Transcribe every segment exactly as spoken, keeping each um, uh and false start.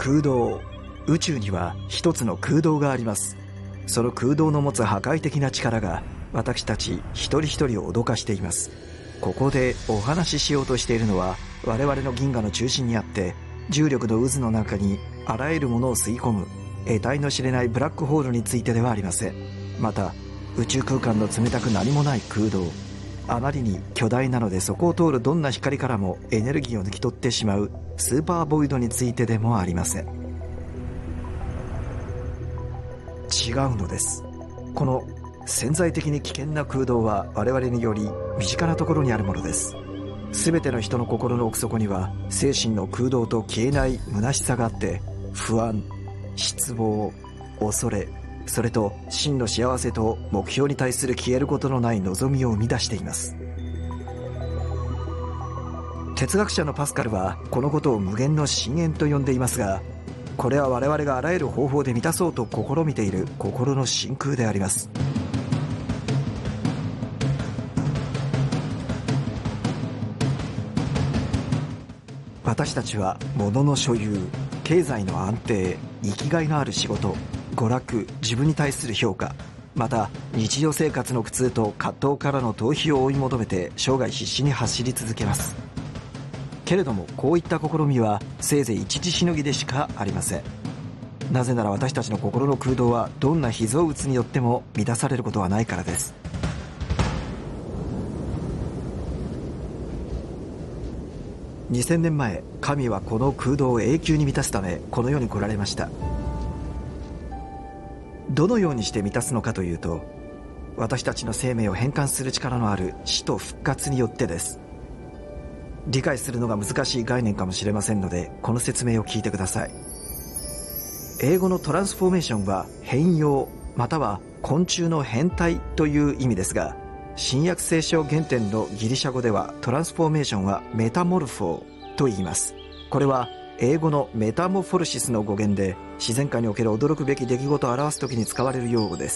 空洞、宇宙には一つの空洞があります。その空洞の持つ破壊的な力が私たち一人一人を脅かしています。ここでお話ししようとしているのは、我々の銀河の中心にあって重力の渦の中にあらゆるものを吸い込む得体の知れないブラックホールについてではありません。また宇宙空間の冷たく何もない空洞、あまりに巨大なのでそこを通るどんな光からもエネルギーを抜き取ってしまうスーパーボイドについてでもありません。違うのです。この潜在的に危険な空洞は我々により身近なところにあるものです。すべての人の心の奥底には精神の空洞と消えない虚しさがあって、不安、失望、恐れ、それと真の幸せと目標に対する消えることのない望みを生み出しています。哲学者のパスカルはこのことを無限の深淵と呼んでいますが、これは我々があらゆる方法で満たそうと試みている心の真空であります。私たちは物の所有、経済の安定、生きがいのある仕事、娯楽、自分に対する評価、また日常生活の苦痛と葛藤からの逃避を追い求めて生涯必死に走り続けます。けれどもこういった試みはせいぜい一時しのぎでしかありません。なぜなら私たちの心の空洞はどんな被造物によっても満たされることはないからです。にせんねんまえ、神はこの空洞を永久に満たすためこの世に来られました。どのようにして満たすのかというと、私たちの生命を変換する力のある死と復活によってです。理解するのが難しい概念かもしれませんので、この説明を聞いてください。英語のトランスフォーメーションは変容または昆虫の変態という意味ですが、新約聖書原典のギリシャ語ではトランスフォーメーションはメタモルフォーと言います。これは英語のメタモフォルシスの語源で、自然界における驚くべき出来事を表すときに使われる用語です。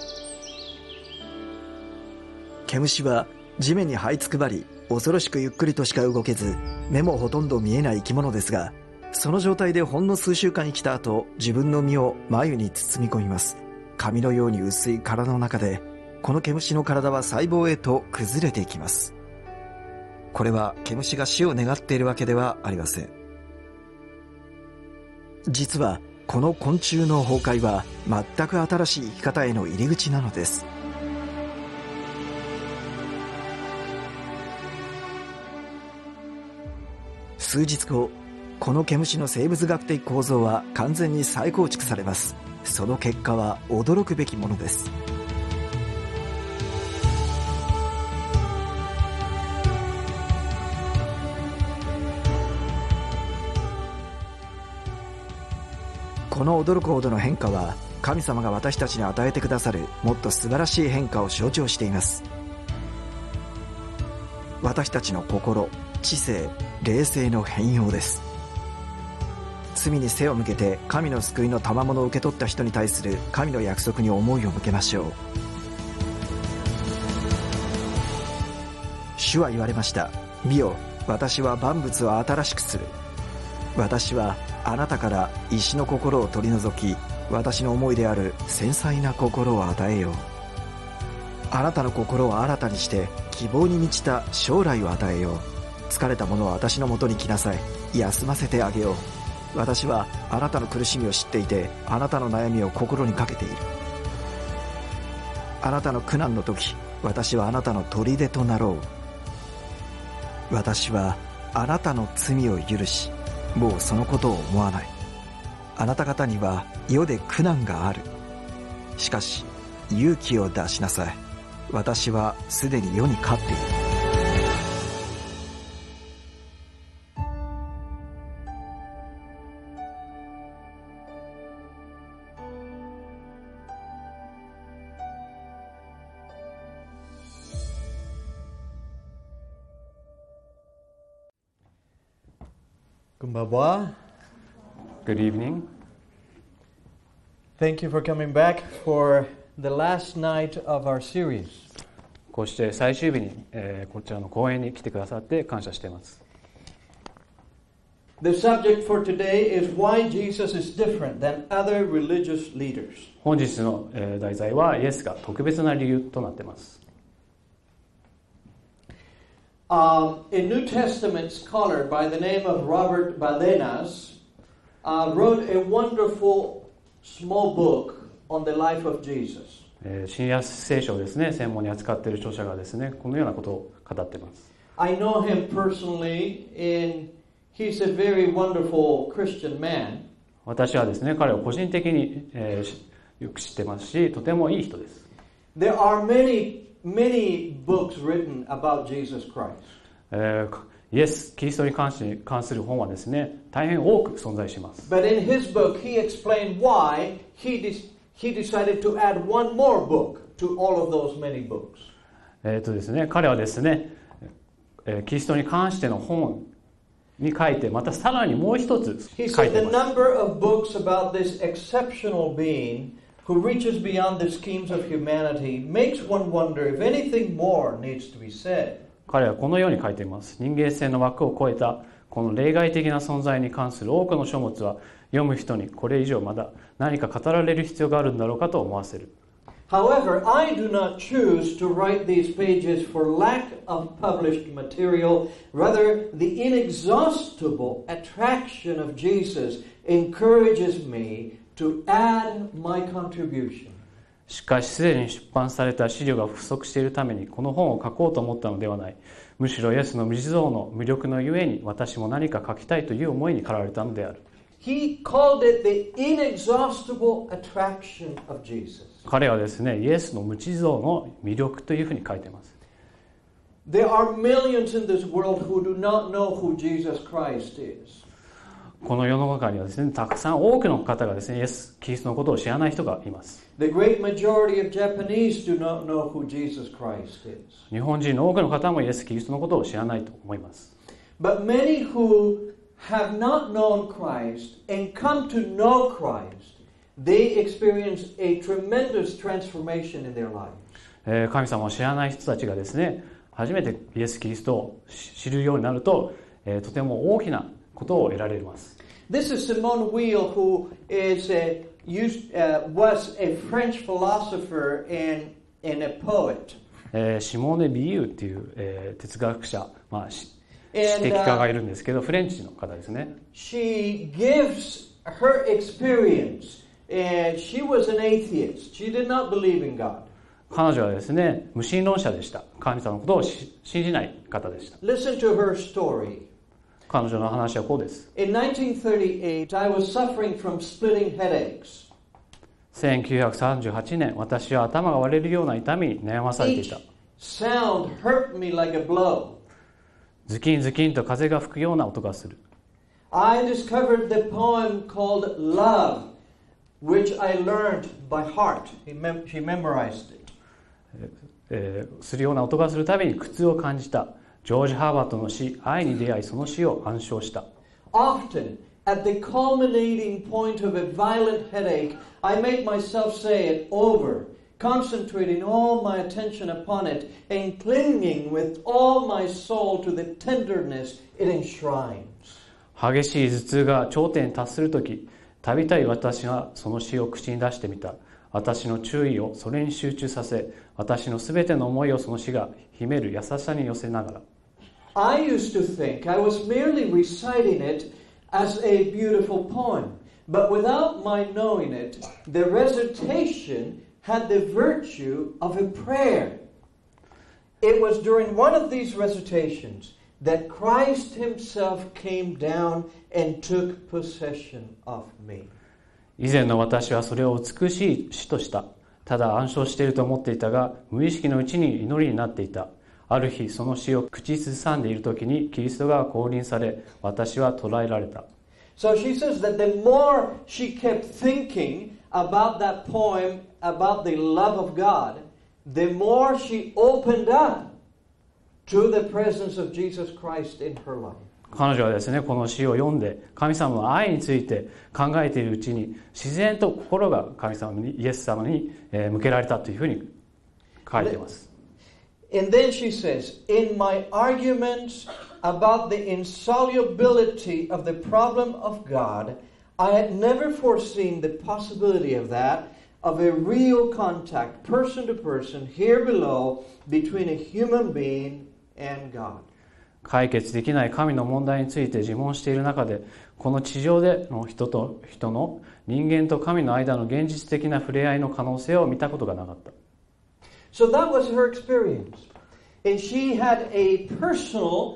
毛虫は地面に這いつくばり、恐ろしくゆっくりとしか動けず、目もほとんど見えない生き物ですが、その状態でほんの数週間生きた後、自分の身を繭に包み込みます。紙のように薄い体の中で、この毛虫の体は細胞へと崩れていきます。これは毛虫が死を願っているわけではありません。実はこの昆虫の崩壊は全く新しい生き方への入り口なのです。数日後、この毛虫の生物学的構造は完全に再構築されます。その結果は驚くべきものです。この驚くほどの変化は、神様が私たちに与えてくださるもっと素晴らしい変化を象徴しています。私たちの心、知性、霊性の変容です。罪に背を向けて神の救いの賜物を受け取った人に対する神の約束に思いを向けましょう。主は言われました。見よ、私は万物を新しくする。私はあなたから石の心を取り除き、私の思いである繊細な心を与えよう。あなたの心を新たにして希望に満ちた将来を与えよう。疲れた者は私のもとに来なさい。休ませてあげよう。私はあなたの苦しみを知っていて、あなたの悩みを心にかけている。あなたの苦難の時、私はあなたの砦となろう。私はあなたの罪を許し、もうそのことを思わない。あなた方には世で苦難がある。しかし勇気を出しなさい。私はすでに世に勝っている。 Konbanwa. Good evening. Thank you for coming back for the last night of our series. こうして最終日に、えー、こちらの公演に来てくださって感謝しています。 The subject for today is why Jesus is different than other religious leaders. 本日のえー題材はイエスが特別な理由となっています。 Um, a New Testament scholar by the name of Robert Baldenas uh, wrote a wonderful small book on the life of Jesus. えー新約聖書をですね、専門に扱っている著者がですね、このようなことを語っています。 I know him personally, and he's a very wonderful Christian man. 私はですね、彼を個人的に、えー、よく知ってますし、とてもいい人です。 There are many, many books written about Jesus Christ. えーイエス・キリストに関し関する本はですね、大変多く存在します。 But in his book, he explained why he, de- he decided to add one more book to all of those many books. えーとですね、彼はですね、えーキリストに関しての本に書いて、またさらにもう一つ He 書い said て the います。 number of books about this exceptional being who reaches beyond the schemes of humanity makes one wonder if anything more needs to be said. 彼はこのように書いています。人間性の枠を超えたこの例外的な存在に関する多くの書物は読む人にこれ以上まだ何か語られる必要があるんだろうかと思わせる。 However, I do not choose to write these pages for lack of published material. Rather, the inexhaustible attraction of Jesus encourages me to add my contribution. しかしすでに出版された資料が不足しているためにこの本を書こうと思ったのではない。むしろイエスの無地像の魅力のゆえに私も何か書きたいという思いに駆られたのである。 He called it the inexhaustible attraction of Jesus. 彼はですね、イエスの無地像の魅力というふうに書いています。 There are millions in this world who do not know who Jesus Christ is. この世の中にはですね、たくさん多くの方がですね、イエス・キリストのことを知らない人がいます。 The great majority of Japanese do not know who Jesus Christ is. 日本人の多くの方もイエス・キリストのことを知らないと思います。 But many who have not known Christ and come to know Christ, they experience a tremendous transformation in their lives. えー神様を知らない人たちがですね、初めてイエス・キリストを知るようになると、えーとても大きなことを得られます。 This is Simone Weil, who is a, used, uh, was a French philosopher and, and a poet. えーシモーネ・ビユーっていう、えー哲学者、まあ、し知 And, 的 uh, 家がいるんですけど、フレンチの方ですね。 she gives her experience, and she was an atheist. She did not believe in God. 彼女はですね、無神論者でした。神様のことをし信じない方でした。 Listen to her story. 彼女の話はこうです。 In nineteen thirty-eight, I was suffering from splitting headaches. せんきゅうひゃくさんじゅうはちねん、私は頭が割れるような痛みに悩まされてい Each た。 sound hurt me like a blow. ズキンズキンと風が吹くような音がする。 I discovered the poem called Love, which I learned by heart. He mem- she memorized it. えーするような音がするたびに苦痛を感じた。ジョージ・ハーバートの詩、愛に出会い、その詩を暗唱した。 Often, at the culminating point of a violent headache, I made myself say it over, concentrating all my attention upon it and clinging with all my soul to the tenderness it enshrines. 激しい頭痛が頂点に達するとき、たびたび私がその詩を口に出してみた。私の注意をそれに集中させ、私のすべての思いをその詩が秘める優しさに寄せながら。 I used to think I was merely reciting it as a beautiful poem, but without my knowing it, the recitation had the virtue of a prayer. It was during one of these recitations that Christ himself came down and took possession of me. 以前の私はそれを美しい詩とした。ただ暗唱していると思っていたが、無意識のうちに祈りになっていた。ある日、その詩を口ずさんでいるときに、キリストが降臨され、私は捉えられた。 So she says that the more she kept thinking about that poem, about the love of God, the more she opened up to the presence of Jesus Christ in her life. 彼女はですね、この詩を読んで、神様の愛について考えているうちに、自然と心が神様に、イエス様に向けられたというふうに書いています。 And then she says, in my arguments about the insolubility of the problem of God, I had never foreseen the possibility of that, of a real contact, person to person, here below, between a human being and God. 解決できない神の問題について自問している中で、この地上での人と人の人間と神の間の現実的な触れ合いの可能性を見たことがなかった。 So that was her experience. And she had a personal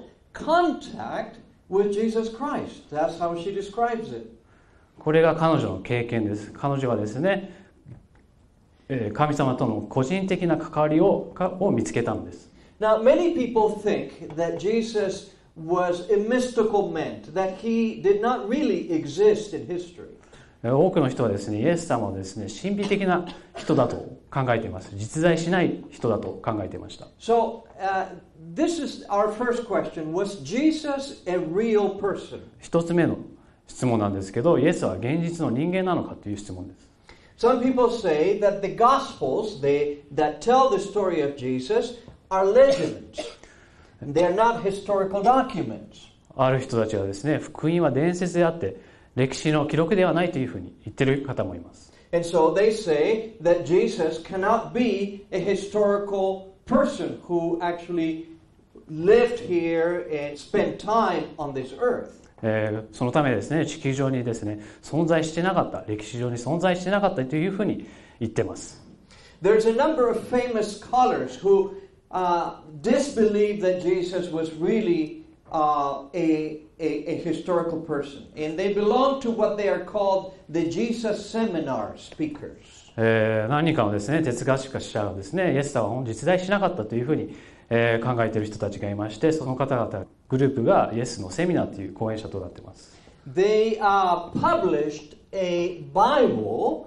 contact with Jesus Christ. That's how she describes it. これが彼女の経験です。彼女はですね、神様との個人的な関わりを、を見つけたのです。 Now, many people think that Jesus was a mystical man, that he did not really exist in history. 多くの人はですね、イエス様はですね、神秘的な人だと考えています。実在しない人だと考えていました。 So, uh, this is our first question. Was Jesus a real person? 一つ目の質問なんですけど、イエスは現実の人間なのかという質問です。 Some people say that the Gospels they, that tell the story of Jesus are legends. They're not historical documents. ある人たちはですね、福音は伝説であって、歴史の記録ではないというふうに言っている方もいます。 And so they say that Jesus cannot be a historical person who actually lived here and spent time on this earth. えー、そのためですね、地球上にですね、存在してなかった、歴史上に存在してなかったというふうに言っています。 There's a number of famous scholars who uh, disbelieve that Jesus was really uh, a, a, a historical person. And they belong to what they are called the Jesus Seminar speakers. えー、何人かのですね、哲学者がですね、イエス様は実在しなかったというふうに、えー、考えている人たちがいまして、その方々グループがイエスのセミナーという講演者となっています。 They uh, published a Bible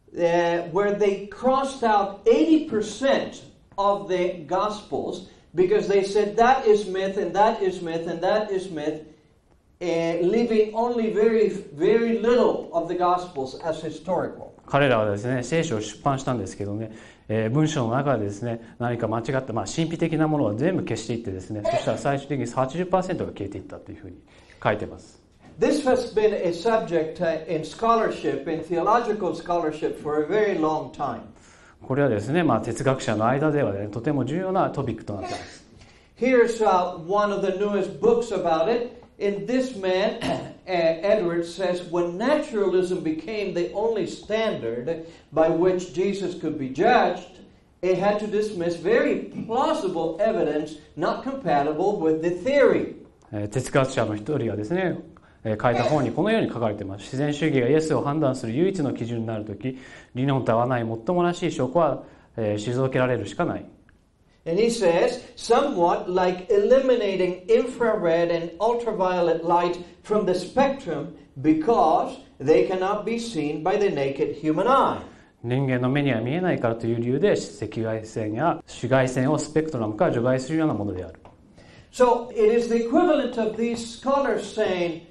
uh, where they crossed out eighty percent of the Gospels because they said that is myth and that is myth and that is myth, uh, leaving only very, very little of the Gospels as historical. 彼らはですね、聖書を出版したんですけどね、えー、文章の中でですね、何か間違った、まあ、神秘的なものは全部消していってですね、そしたら最終的に はちじゅっパーセント が消えていったというふうに書いています。 This has been a subject in scholarship, in theological scholarship for a very long time. これはですね、まあ、哲学者の間では、ね、とても重要なトピックとなっています。 Here's uh, one of the newest books about it. And this man, Edwards, says, when naturalism became the only standard by which Jesus could be judged, it had to dismiss very plausible evidence not compatible with the theory. 哲学者の一人がですね、書いた本にこのように書かれています。自然主義がイエスを判断する唯一の基準になるとき、理論と合わないもっともらしい証拠は、えー、退けられるしかない。 And he says, somewhat like eliminating infrared and ultraviolet light from the spectrum because they cannot be seen by the naked human eye. 人間の目には見えないからという理由で赤外線や紫外線をスペクトラムから除外するようなものである。 So it is the equivalent of these scholars saying,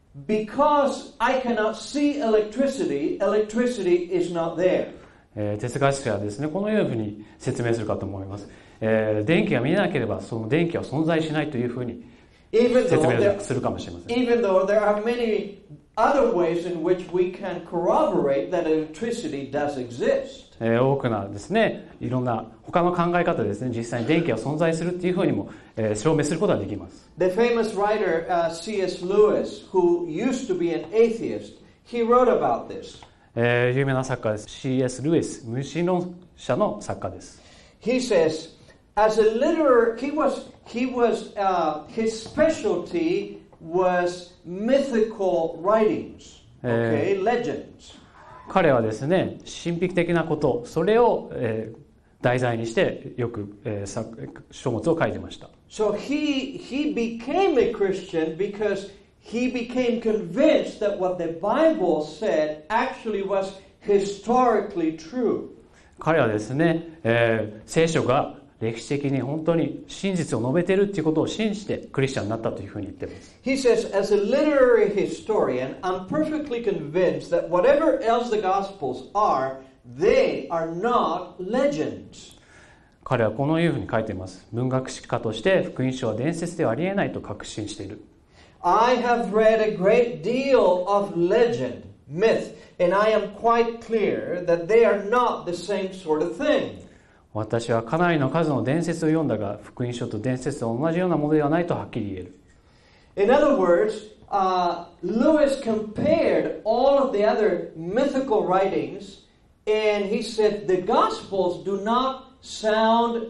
because I cannot see electricity, electricity is not there. えー、哲学者はですね、このように説明するかと思います。えー、電気が見えなければその電気は存在しないというふうに説明するかもしれません。 Even though there are many other ways in which we can corroborate that electricity does exist. えー、多くなですね、いろんな他の考え方でですね、実際に電気が存在するというふうにも、えー、証明することができます。 The famous writer、uh, C S Lewis, who used to be an atheist, he wrote about this. えー、有名な作家です。シーエス ルイス、無神論者の作家です。 He says, as a literar, he was, he was, uh, his specialty was mythical writings, okay, legends. 彼はですね、神秘的なこと、それを、えー、題材にしてよく、えー、書物を書いてました。 So he, he became a Christian because he became convinced that what the Bible said actually was historically true. 彼はですね、えー、聖書が歴史的に本当に真実を述べているということを信じてクリスチャンになったというふうに言っています。 He says, as a literary historian, I'm perfectly convinced that whatever else the Gospels are, they are not legends. 彼はこのいうふうに書いています。文学史家として福音書は伝説ではありえないと確信している。 I have read a great deal of legend, myth, and I am quite clear that they are not the same sort of thing. 私はかなりの数の伝説を読んだが、福音書と伝説と同じようなものではないとはっきり言える。 In other words, uh, Lewis compared all of the other mythical writings, and he said the Gospels do not sound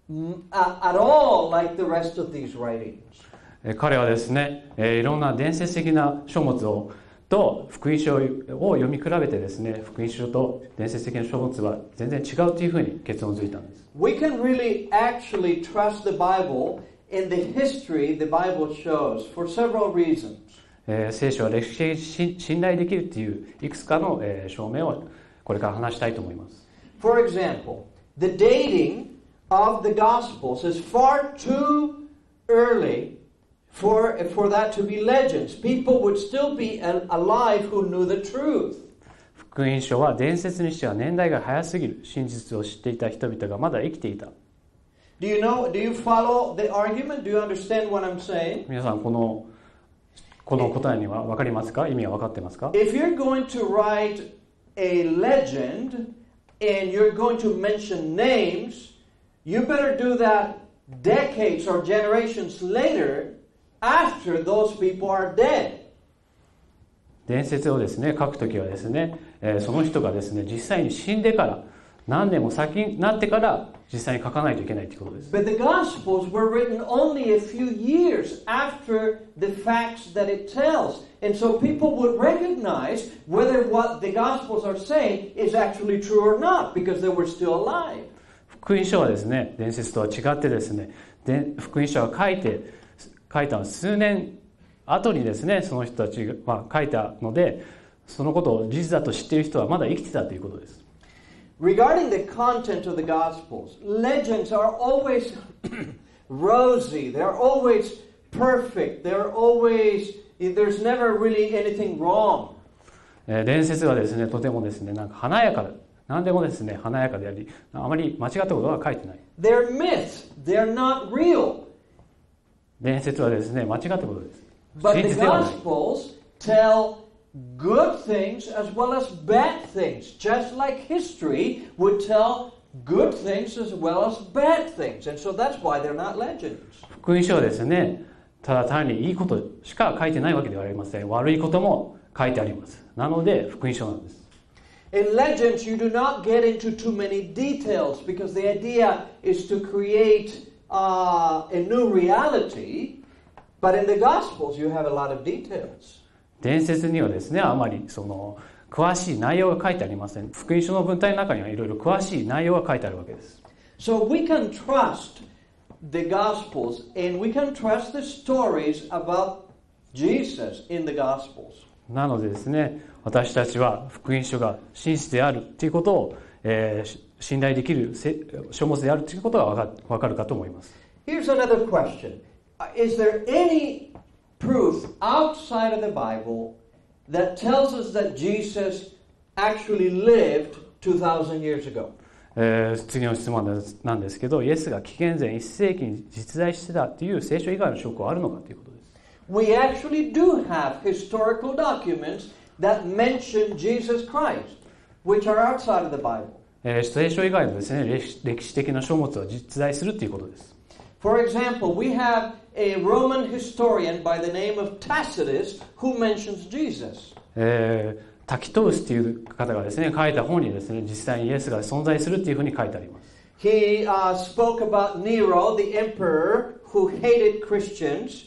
at all like the rest of these writings. 彼はですね、いろんな伝説的な書物をと福音書を読み比べてですね、福音書と伝説的な書物は全然違うというふうに結論づいたんです。 We can really actually trust the Bible in the history the Bible shows for several reasons. えー、聖書は歴史的信頼できるといういくつかの、えー、証明をこれから話したいと思います。 For example, the dating of the Gospels is far too early for, for that to be legends. People would still be alive who knew the truth. 福音書は伝説にしては年代が早すぎる。真実を知っていた人々がまだ生きていた。 Do you know, do you follow the argument? Do you understand what I'm saying? 皆さんこのこの答えには分かりますか？意味は分かってますか？ If you're going to write a legend and you're going to mention names, you better do that decades or generations later after those people are dead. 伝説をですね書くときはですね、えー、その人がですね実際に死んでから何年も先になってから実際に書かないといけないということです。 But the Gospels were written only a few years after the facts that it tells. And so people would recognize whether what the Gospels are saying is actually true or not because they were still alive. 福音書はですね、伝説とは違ってですね、で福音書は書いて、書いたの数年後にですね、その人たちが、まあ、書いたので、そのことを事実だと知っている人はまだ生きてたということです。 Regarding the content of the Gospels, legends are always rosy. They're always perfect. They're always, there's never really anything wrong. 伝説はですね、とてもですね、なんか華やかで、何でもですね、華やかであり、あまり間違ったことは書いてない。 They're myths. They're not real. 伝説はですね、間違ったことです。 But 真 the 実ではない。 Gospels tell good things as well as bad things, just like history would tell good things as well as bad things. And so that's why they're not legends. 福音書はですね、ただ単にいいことしか書いてないわけではありません。悪いことも書いてあります。なので福音書なんです。 In legends, you do not get into too many details because the idea is to create uh, a new reality. But in the Gospels, you have a lot of details. 伝説にはですね、あまりその詳しい内容が書いてありません。福音書の文体の中にはいろいろ詳しい内容が書いてあるわけです。 So we can trust the Gospels and we can trust the stories about Jesus in the Gospels. なのでですね、私たちは福音書が真実であるということを、えー、信頼できる書物であるということがわかる、わかるかと思います。 Here's another question. Is there any proof outside of the Bible that tells us that Jesus actually lived two thousand years ago? えー、次の質問なんですけど、イエスが紀元前いっ世紀に実在してたという聖書以外の証拠はあるのかということです。 We actually do have historical documents that mention Jesus Christ, which are outside of the Bible. えー、聖書以外のですね、歴史、歴史的な書物は実在するということです。 For example, we have a Roman historian by the name of Tacitus who mentions Jesus. えー、タキトウスという方がですね、書いた本にですね、実際にイエスが存在するというふうに書いてあります。 He uh, spoke about Nero, the emperor, who hated Christians,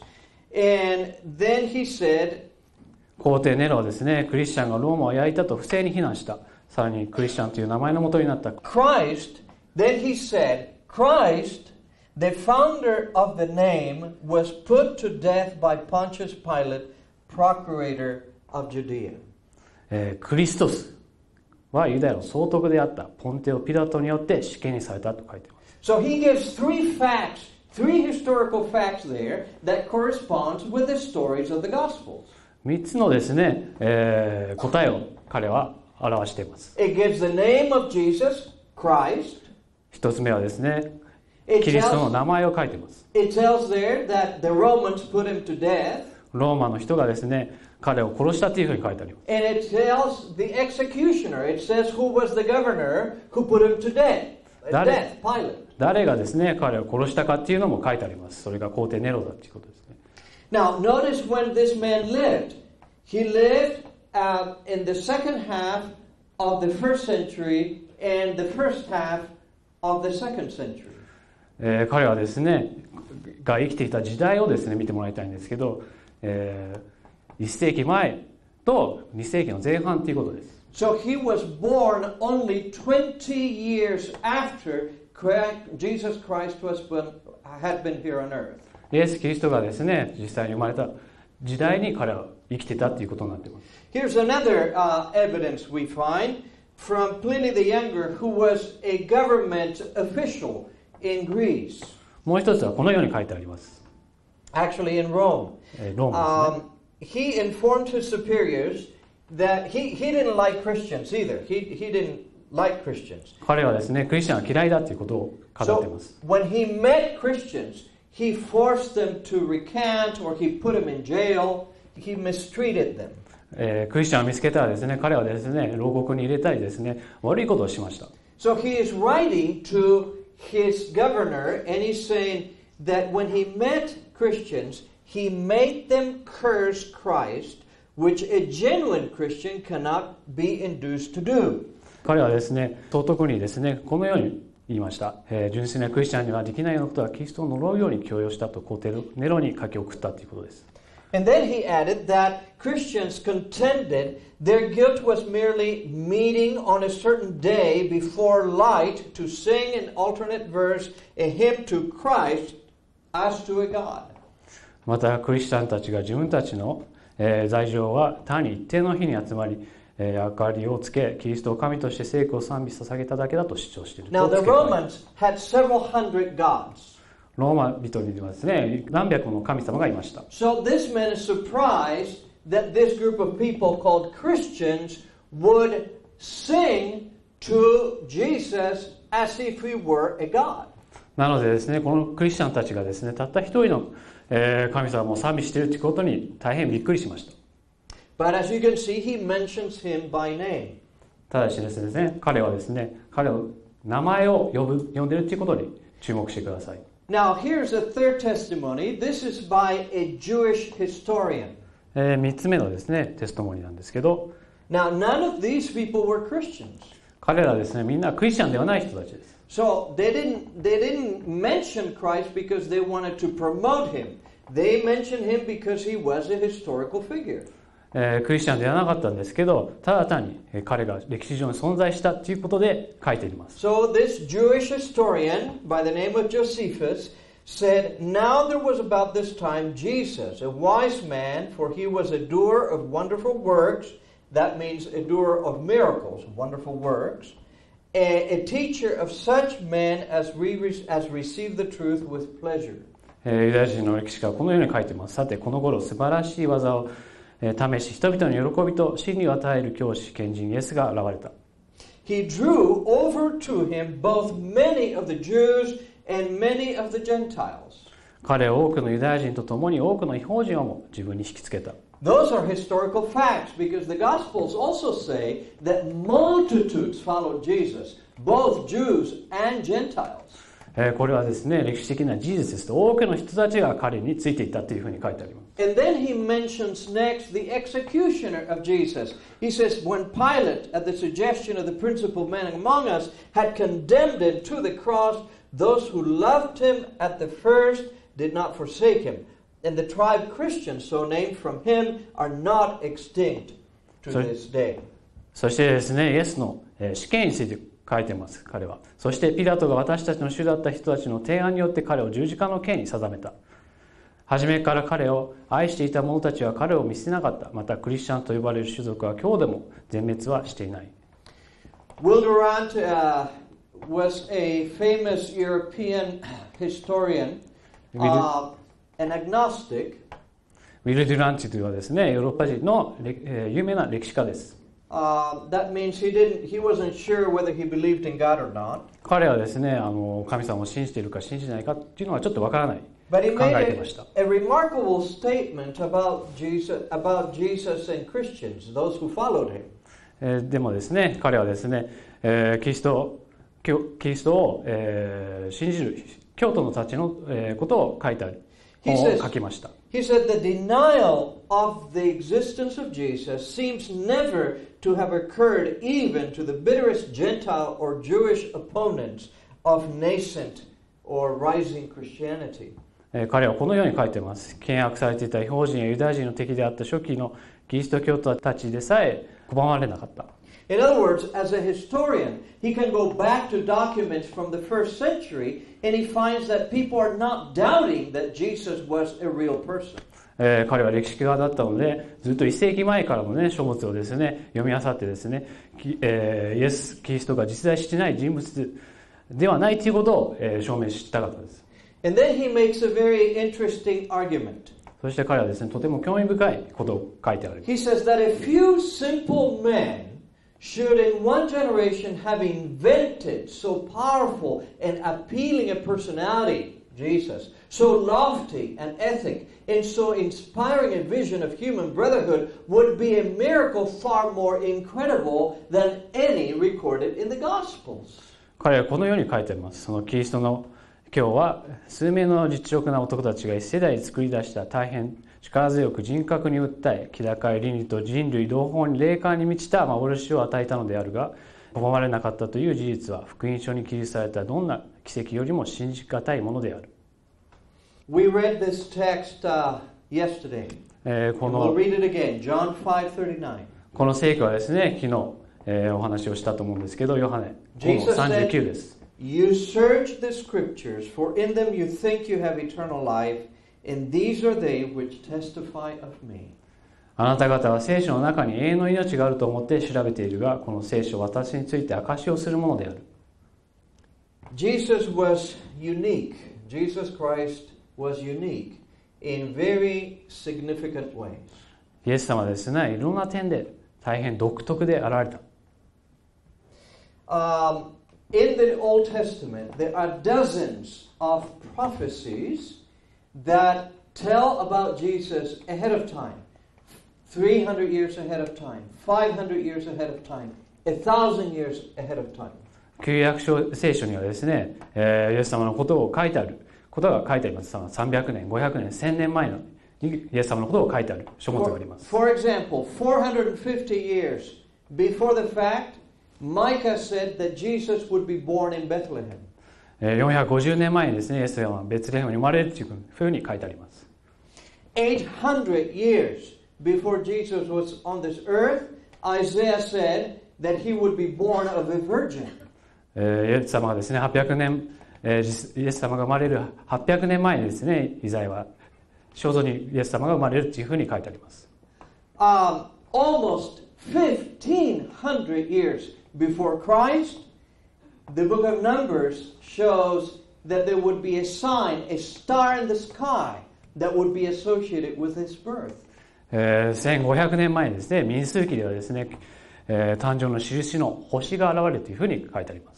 and then he said, 皇帝ネロはですね、クリスチャンがローマを焼いたと不正に非難した。さらにクリスチャンという名前の元になった。 Christ, then he said, Christ, the founder of the name, was put to death by Pontius Pilate, procurator of Judea. えー、クリストスはユダヤの総督であったポンテオ・ピラトによって死刑にされたと書いています。 So he gives three facts, three historical facts there that corresponds with the stories of the Gospels. 三つのですね、えー、答えを彼は表しています。 It gives the name of Jesus, Christ. 一つ目はですね、 It キリストの tells, 名前を書いています。 it tells there that the Romans put him to death. ローマの人がですね、彼を殺したというふうに書いてあります。 And it tells the executioner, it says who was the governor who put him to death. Death, Pilate. 誰がですね、彼を殺したかっていうのも書いてあります。それが皇帝ネロだっていうことですね。 Now, notice when this man lived. He lived uh, in the second half of the first century and the first half of the second century. えー、彼はですね、が生きていた時代をですね、見てもらいたいんですけど、えー、いっ世紀前とに世紀の前半ということです。 So he was born only twenty years after Christ, Jesus Christ was been, had been here on earth. イエス・キリストがですね、実際に生まれた時代に彼は生きてたということになっています。 Here's another uh, evidence we find from Pliny the Younger, who was a government official in Greece. もう一つはこのように書いてあります。 Actually in Rome. えー、ローマですね。 Um, he informed his superiors that he, he didn't like Christians either. He, he didn't like Christians. 彼はですね、クリスチャンは嫌いだということを語っていま So す。 when he met Christians, he forced them to recant or he put them in jail. He mistreated them. えー、クリスチャンを見つけたらですね、彼はですね、牢獄に入れたりですね、悪いことをしました。 So he is writing to his governor and he's saying that when he met Christians, he made them curse Christ, which a genuine Christian cannot be induced to do. 彼はですね、総督にですね、このように言いました。えー、純粋なクリスチャンにはできないようなことはキリストを呪うように強要したと皇帝ネロに書き送ったということです。 And then he added that Christians contended their guilt was merely meeting on a certain day before light to sing an alternate verse, a hymn to Christ as to a God. またクリスチャンたちが自分たちの、えー、罪状は単に一定の日に集まり、えー、明かりをつけキリストを神として聖句を賛美捧げただけだと主張している。 Now the Romans had several hundred gods. ローマ人にはですね、何百もの神様がいました。 So this man is surprised that this group of people called Christians would sing to Jesus as if he were a god. なのでですね、このクリスチャンたちがですね、たった一人の、えー、神様を賛美しているということに大変びっくりしました。 But as you can see, he mentions him by name. ただしですね、彼はですね、彼を名前を呼ぶ呼んでいるということに注目してください。 Now here's a third testimony. This is by a Jewish historian. えー、三つ目のですね、テストモニーなんですけど、 Now none of these people were Christians. 彼らですね、みんなクリスチャンではない人たちです。 So they didn't they didn't mention Christ because they wanted to promote him. They mentioned him because he was a historical figure. えー、クリスチャンではなかったんですけど、ただ単に、えー、彼が歴史上に存在したということで書いています。 So this Jewish historian by the name of Josephus said, Now there was about this time Jesus, a wise man, for he was a doer of wonderful works. That means a doer of miracles, wonderful works. A, a teacher of such men as, re, as receive the truth with pleasure. えー、ユダヤ人の歴史家はこのように書いています。さて、この頃素晴らしい技を試し、人々の喜びと真理を与える教師、賢人イエスが現れた。 He drew over to him both many of the Jews and many of the Gentiles. 彼は多くのユダヤ人と共に多くの異邦人をも自分に引きつけた。 Those are historical facts because the Gospels also say that multitudes followed Jesus, both Jews and Gentiles. これはですね、歴史的な事実ですと、多くの人たちが彼についていったというふうに書いてあります。 And then he mentions next the executioner of Jesus. He says, when Pilate, at the suggestion of the principal men among us, had condemned him to the cross, those who loved him at the first did not forsake him. And the tribe Christians, so named from him, are not extinct to this day. そしてですね、イエスの死刑について書いてます、彼は。そしてピラトが私たちの主だった人たちの提案によって彼を十字架の刑に定めた。初めから彼を愛していた者たちは彼を見捨てなかった。またクリスチャンと呼ばれる種族は今日でも全滅はしていない。 Wilderant uh, was a famous European historian, uh, an agnostic. ウィル・デュランチというのはですね、ヨーロッパ人の有名な歴史家です。 Uh, that means he didn't. He wasn't sure whether he believed in God or not. 彼はですね、あの神様を信じているか信じないかっていうのはちょっとわからない。 But he 考 made えていました。 a, a remarkable statement about Jesus, about Jesus and Christians, those who followed him. えーでもですね、彼はですね、えーキリスト、キリストを、えー信じる教徒のたちの、えーことを書いた本を書きました。 He said the denial of the existence of Jesus seems never to have occurred even to the bitterest Gentile or Jewish opponents of nascent or rising Christianity. えー彼はこのように書いています。険悪されていた異邦人やユダヤ人の敵であった初期のキリスト教徒たちでさえ拒まれなかった。 In other words, as a historian, he can go back to documents from the first century and he finds that people are not doubting that Jesus was a real person. えー彼は歴史家だったので、ずっといっ世紀前からのね、書物をですね、読み漁ってですね、えーイエス・キリストが実在してない人物ではないということを、えー証明したかったです。 And then he makes a very interesting argument. そして彼はですね、とても興味深いことを書いてある。 He says that a few simple men should in one generation have invented so powerful and appealing a personality, Jesus, so lofty an ethic, and so inspiring a vision of human brotherhood would be a miracle far more incredible than any recorded in the Gospels. 彼はこのように書いてあります。そのキリストの今日は数名の実直な男たちが一世代作り出した大変力強く人格に訴え、気高い倫理と人類同胞に霊感に満ちた幻を与えたのであるが、拒まれなかったという事実は福音書に記述されたどんな奇跡よりも信じがたいものである。 We read this text uh, yesterday. えーこ And we'll の read it again. John five thirty-nine. この聖句はですね、昨日、えーお話をしたと思うんですけど、ヨハネ Jesus さんじゅうきゅう said, です。 You search the scriptures, for in them you think you have eternal life, and these are they which testify of me. あなた方は聖書の中に永遠の命があると思って調べているが、この聖書は私について証しをするものである。 Jesus was unique. Jesus Christ was unique in very significant ways. イエス様はですね、いろんな点で大変独特であられた。 Um, in the Old Testament, there are dozens of prophecies that tell about Jesus ahead of time. three hundred years ahead of time, five hundred years ahead of time, one thousand years ahead of time. 旧約書聖書にはですね、えーイエス様のことを書いてあることが書いてあります。さんびゃくねん、ごひゃくねん、せんねんまえのイエス様のことを書いてある書物があります。 For, for example, four hundred fifty years before the fact, Micah said that Jesus would be born in Bethlehem. えーよんひゃくごじゅうねんまえにですね、イエス様はベツレヘムに生まれるというふうに書いてあります。 eight hundred years before Jesus was on this earth, Isaiah said that he would be born of a virgin. えーイエス様がですね、はっぴゃくねん、えーイエス様が生まれるはっぴゃくねんまえにですね、イザヤは肖像にイエス様が生まれるというふうに書いてあります。 Um, almost fifteen hundred years before Christ, the book of Numbers shows that there would be a sign, a star in the sky, that would be associated with his birth. えーせんごひゃくねんまえにですね、民数記ではですね、えー誕生の印の星が現れるというふうに書いてあります。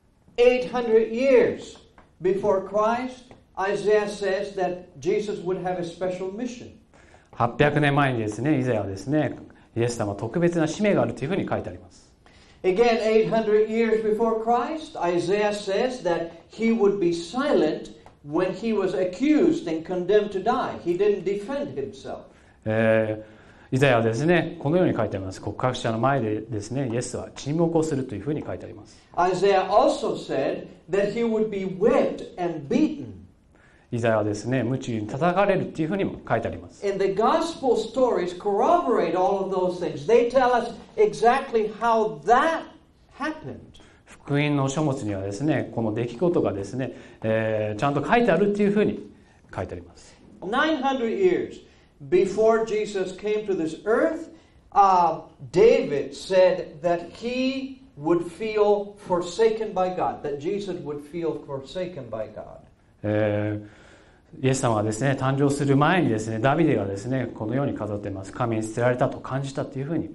eight hundred years before Christ, Isaiah says that Jesus would have a special mission. はっぴゃくねんまえにですね、イザヤはですね、イエス様は特別な使命があるというふうに書いてあります。 Again, eight hundred years before Christ, Isaiah says that he would be silent when he was accused and condemned to die. He didn't defend himself. えーイザヤはですね、このように書いてあります。告白者の前でですね、イエスは沈黙をするというふうに書いてあります。 Isaiah also said that he would be whipped and beaten. イザヤはですね、鞭に叩かれるというふうにも書いてあります。 And the gospel stories corroborate all of those things. They tell us exactly how that happened. 福音の書物にはですね、この出来事がですね、えーちゃんと書いてあるというふうに書いてあります。 nine hundred years before Jesus came to this earth, uh, David said that he would feel forsaken by God, that Jesus would feel forsaken by God. えーイエス様がですね、誕生する前にですね、ダビデがですね、このように語っています。神に捨てられたと感じたというふうに。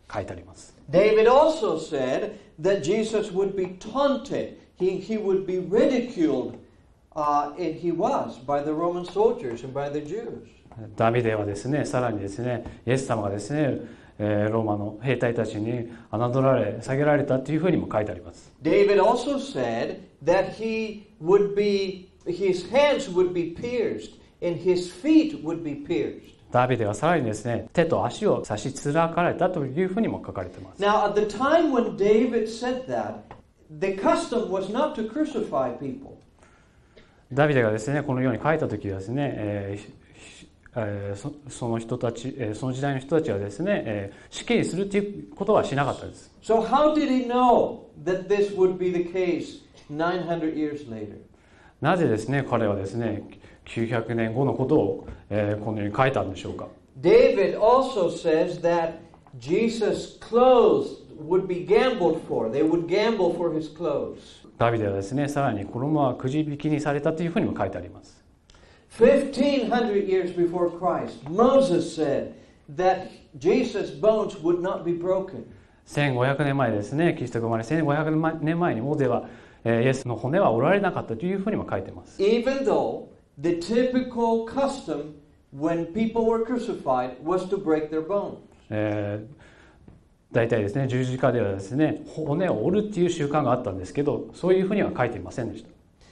書いてあります。 David also said that Jesus would be taunted. He, he would be ridiculed, uh, and he was, by the Roman soldiers and by the Jews. ダビデはですね、さらにですね、イエス様がですね、えーローマの兵隊たちに侮られ、下げられたというふうにも書いてあります。 David also said that he would be, his hands would be pierced and his feet would be pierced. ダビデはさらにですね、手と足を差し貫かれたというふうにも書かれています。 Now, at the time when David said that, the custom was not to crucify people. ダビデがですね、このように書いたときはですね、えーえー、そ, その人たち、えー、その時代の人たちはですね、えー、死刑にするということはしなかったです。 So how did he know that this would be the case nine hundred years later? なぜですね、彼はですね、きゅうひゃくねんごのことを、えー、このように書いたんでしょうか。 David also says that Jesus' clothes would be gambled for. They would gamble for his clothes. ダビデはですね、さらに衣はくじ引きにされたというふうにも書いてあります。 fifteen hundred years before Christ, Moses said that Jesus' bones would not be broken. せんごひゃくねんまえですね、キリストが生まれせんごひゃくねんまえにモーゼは、えー、イエスの骨は折られなかったというふうにも書いています。 Even though the typical custom when people were crucified was to break their bones. えー大体ですね、十字架ではですね、骨を折るっていう習慣があったんですけど、そういうふうには書いていませんでした。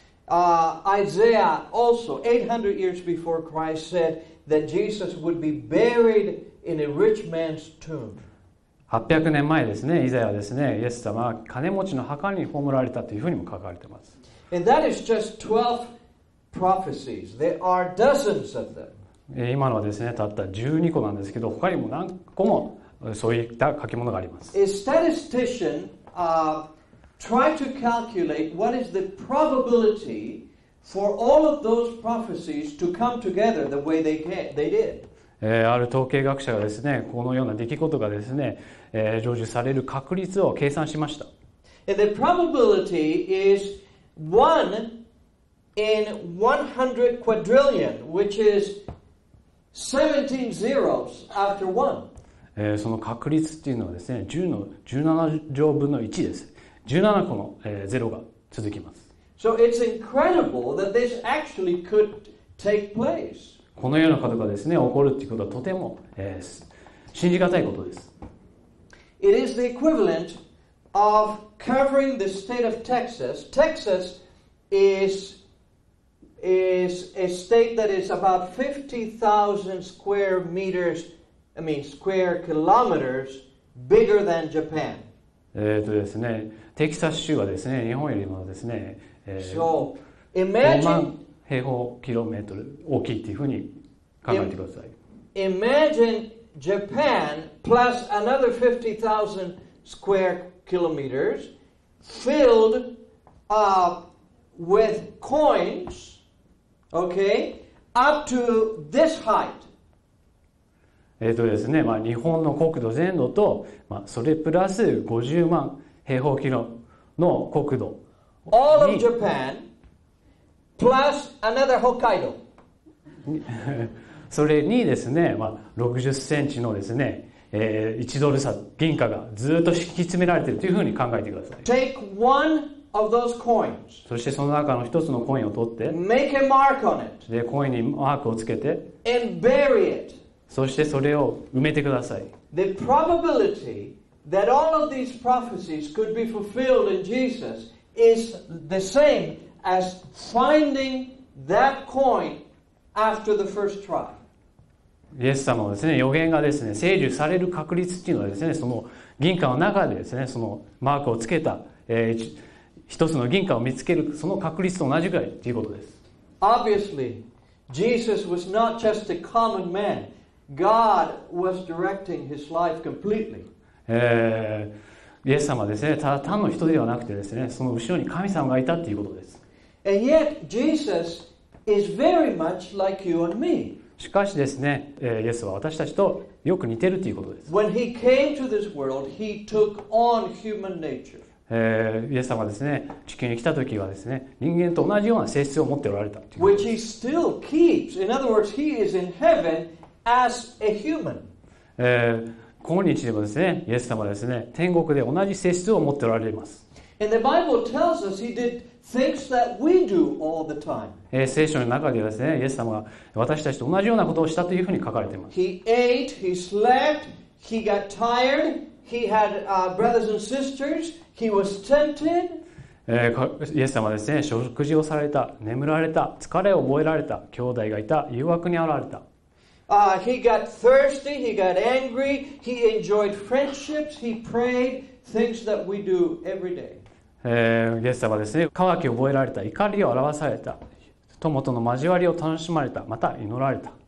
Uh, Isaiah also, eight hundred years before Christ, said that Jesus would be buried in a rich man's tomb. はっぴゃくねんまえですね、イザヤはですね、イエス様は金持ちの墓に葬られたというふうにも書かれています。 And that is just twelve prophecies. There are dozens of them. 今のはですね、たったじゅうにこなんですけど、他にも何個もそういった書き物があります。 A statistician uh, tried to calculate what is the probability for all of those prophecies to come together the way they can, they did. えー、ある統計学者がですね、このような出来事がですね、えー、成就される確率を計算しました。 And the probability is one in one hundred quadrillion, which is seventeen zeros after one. えー、その確率っていうのはですね、じゅうのじゅうなな乗分のいちです。じゅうななこの、えー、ゼロが続きます。 So it's incredible that this actually could take place. このようなことがですね、起こるっていうことはとても、えー、信じがたいことです。 It is the equivalent of covering the state of Texas. Texas is, is a state that is about fifty thousand square meters, I mean square kilometers bigger than Japan. えっとですね、テキサス州はですね、日本よりもですね、えー、 So ご imagine 万平方キロメートル大きいというふうに考えてください。 Imagine Japan plus another fifty thousand square kilometers filled uh, with coins, okay, up to this height. えっとですね、まあ、日本の国土全土と、まあ、それプラスごじゅうまん平方キロの国土 All of Japan plus another Hokkaido. それにですね、まあ、ろくじゅっセンチのですね、えー、いちドル札銀貨がずっと敷き詰められているというふうに考えてください。 Take one of those coins. そしてその中の一つのコインを取って、 Make a mark on it. でコインにマークをつけて、 And bury it. そしてそれを埋めてください。 The probability that all of these prophecies could be fulfilled in Jesus is the same as finding that coin after the first try. イエス様はですね、予言がですね、成就される確率っていうのはですね、その銀貨の中でですね、そのマークをつけた、えー、一つの銀貨を見つけるその確率と同じぐらいということです。 Obviously, Jesus was not just a common man. God was directing his life completely. えー、イエス様はですね、ただ単の人ではなくてですね、その後ろに神様がいたっていうことです。 And yet, Jesus is very much like you and me. しかしですね、イエスは私たちとよく似てるということです。 When he came to this world, he took on human nature. えー、イエス様はですね、地球に来た時はですね、人間と同じような性質を持っておられたということ Which で he す。 still keeps. In other words, he is in heaven as a human. えー、 今日でもですね、イエス様はですね、天国で同じ性質を持っておられます。 And the Bible tells us he did things that we do all the time. えー、聖書の中ではですね、イエス様が私たちと同じようなことをしたというふうに書かれています。 He ate, he slept, he got tired, he had uh, brothers and sisters, he was tempted. えー、イエス様はですね、食事をされた、眠られた、疲れを覚えられた、兄弟がいた、誘惑にあられた。 Uh, he got thirsty, he got angry, he enjoyed friendships, he prayed, things that we do every day. えー、イエス様はですね、渇きを覚えられた、怒りを表された、友との交わりを楽しまれた、また祈られた。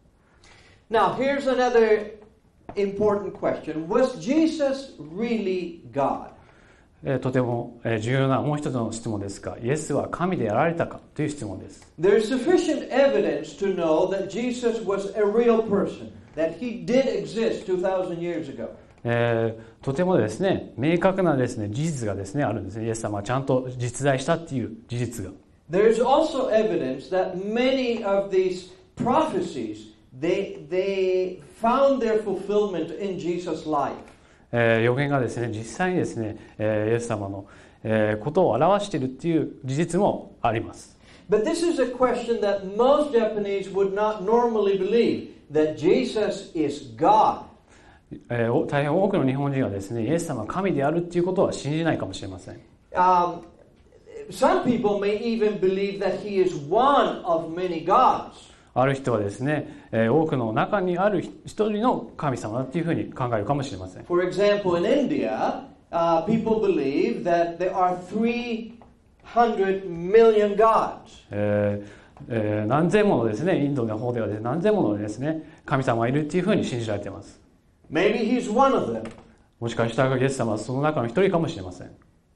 Now, here's another important question. Was Jesus really God? えー、とても、えー、重要なもう一つの質問ですが、イエスは神であられたかという質問です。 There is sufficient evidence to know that Jesus was a real person, that he did exist two thousand years ago. えー、とてもですね、明確なですね、事実がですね、あるんですね。イエス様はちゃんと実在したっていう事実が。 There is also evidence that many of these prophecies, they, they found their fulfillment in Jesus' life. えー、予言がですね、実際にですね、えー、イエス様の、えー、ことを表しているっていう事実もあります。 But this is a question that most Japanese would not normally believe, that Jesus is God. えー、大変多くの日本人はですね、イエス様は神であるっていうことは信じないかもしれません。 Um, some people may even believe that he is one of many gods. ある人はですね、えー、多くの中にある一人の神様だっていうふうに考えるかもしれません。 For example, in India, uh, people believe that there are three hundred million gods. えーえー、何千ものですね、インドの方ではですね、何千ものですね、神様がいるっていうふうに信じられています。 Maybe he's one of them. もしかしたらイエス様はその中の一人かもしれません。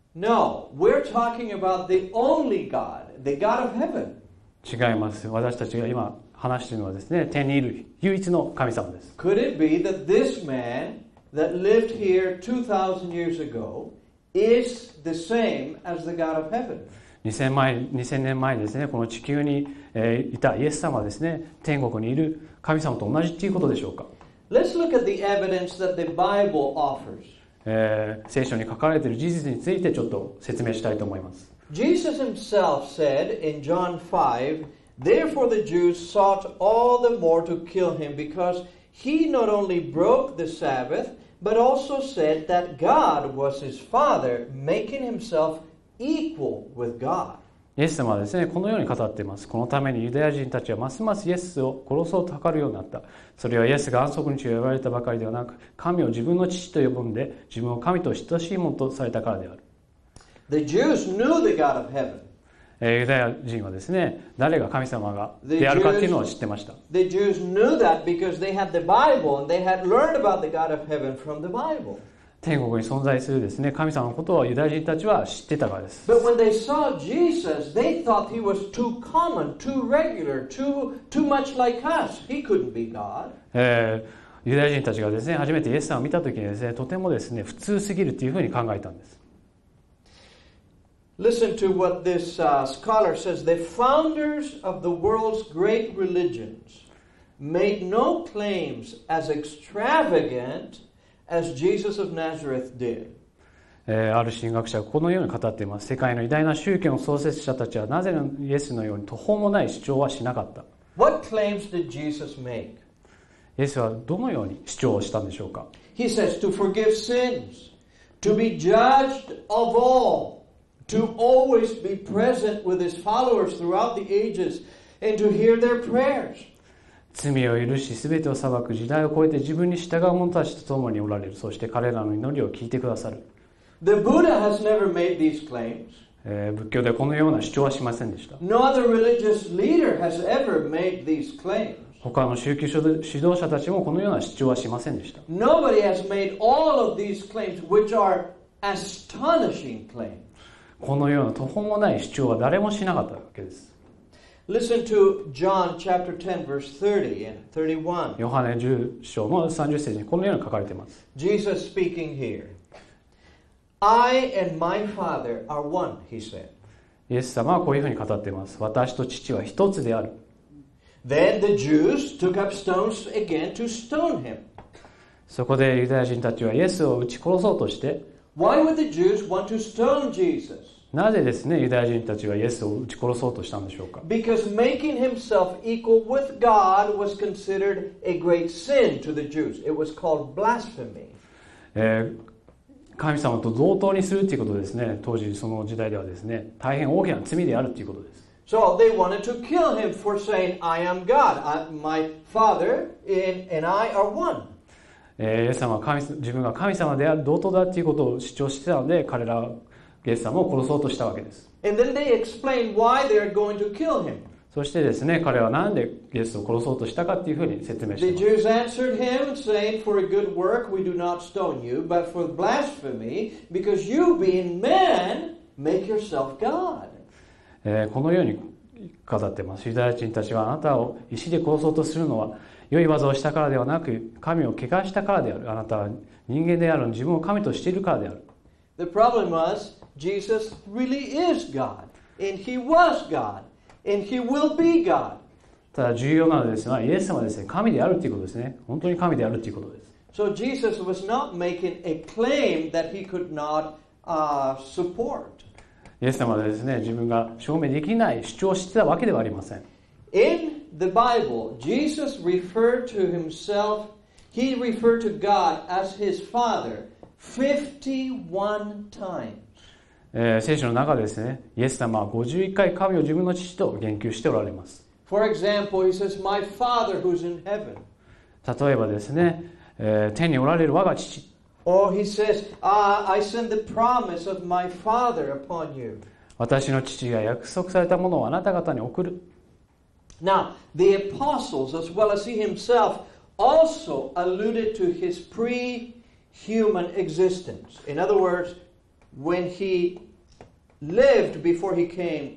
No, we're talking about the only God, the God of heaven. 違います。私たちが今話しているのはですね、天にいる唯一の神様です。 Could it be that this man that lived here two thousand years ago is the same as the God of heaven? にせんねんまえにですね、この地球に、えー、いたイエス様はですね、天国にいる神様と同じっていうことでしょうか。 Let's look at the evidence that the Bible offers. えー、聖書に書かれている事実についてちょっと説明したいと思います。 Jesus himself said in John five, "Therefore the Jews sought all the more to kill him, because he not only broke the Sabbath, but also said that God was his Father, making himself equal with God." イエス様はですね、このように語っています。このためにユダヤ人たちはますますイエスを殺そうと図るようになった。それはイエスが安息日を言われたばかりではなく、神を自分の父と呼ぶんで、自分を神と親しいものとされたからである。 The Jews knew the God of heaven. ユダヤ人はですね、誰が神様がであるかっていうのを知ってました。 The Jews knew that because they had the Bible and they had learned about the God of heaven from the Bible. 天国に存在するですね、神様のことをユダヤ人たちは知ってたからです。 But when they saw Jesus, they thought he was too common, too regular, too, too much like us. He couldn't be God. えー、ユダヤ人たちがですね、初めてイエス様を見たときにですね、とてもですね、普通すぎるというふうに考えたんです。 Listen to what this uh, scholar says. The founders of the world's great religions made no claims as extravagant as Jesus of Nazareth did. えー、ある神学者はこのように語っています。世界の偉大な宗教の創設者たちはなぜイエスのように途方もない主張はしなかった。 What claims did Jesus make? イエスはどのように主張をしたんでしょうか。 He says to forgive sins, to be judged of all, to always be present with his followers throughout the ages, and to hear their prayers. 罪を許し、すべてを裁く、時代を超えて自分に従う者たちと共におられる。そして彼らの祈りを聞いてくださる。 The Buddha has never made these claims. えー、仏教ではこのような主張はしませんでした。 No other religious leader has ever made these claims. 他の宗教指導者たちもこのような主張はしませんでした。 Nobody has made all of these claims, which are astonishing claims. このような途方もない主張は誰もしなかったわけです。 Listen to John chapter ten, verse thirty and thirty-one. ヨハネじゅう章のさんじゅっ節にこのように書かれています。 Jesus speaking here. I and my Father are one, he said. イエス様はこういうふうに語っています。私と父は一つである。 Then the Jews took up stones again to stone him. そこでユダヤ人たちはイエスを撃ち殺そうとして、 Why would the Jews want to stone Jesus? なぜですね、ユダヤ人たちはイエスを撃ち殺そうとしたんでしょうか。 Because making himself equal with God was considered a great sin to the Jews. It was called blasphemy. えー神様と同等にするということですね、当時その時代ではですね、大変大きな罪であるということです。 So they wanted to kill him for saying, I am God. I, my Father and, and I are one. えーイエス様は神自分が神様である同等だということを主張してたので、彼らはイエス様を殺そうとしたわけです。 And then they explained why they are going to kill him. そしてですね、彼は何でイエスを殺そうとしたかというふうに説明してい The ます。 Jews answered him, saying, For a good work we do not stone you, but for blasphemy, because you, being man, make yourself God. えーこのように語っています。ユダヤ人たちはあなたを石で殺そうとするのは良い技をしたからではなく、神を汚したからである。あなたは人間である自分を神としているからである。 The problem was, Jesus really is God, and he was God, and he will be God. ただ重要なのですが、イエス様はですね、神であるということですね。本当に神であるということです。 So Jesus was not making a claim that he could not uh, support. イエス様はですね、自分が証明できない主張をしてたわけではありません。 In the Bible, Jesus referred to himself, he referred to God as his Father fifty-one times. えー聖書の中でですね、イエス様はごじゅういっかい神を自分の父と言及しておられます。 For example, he says, My Father who's in heaven. 例えばですね、えー天におられる我が父。 Or he says, uh, I send the promise of my Father upon you. 私の父が約束されたものをあなた方に送る。 Now, the apostles, as well as he himself, also alluded to his pre-human existence. In other words, when he lived before he came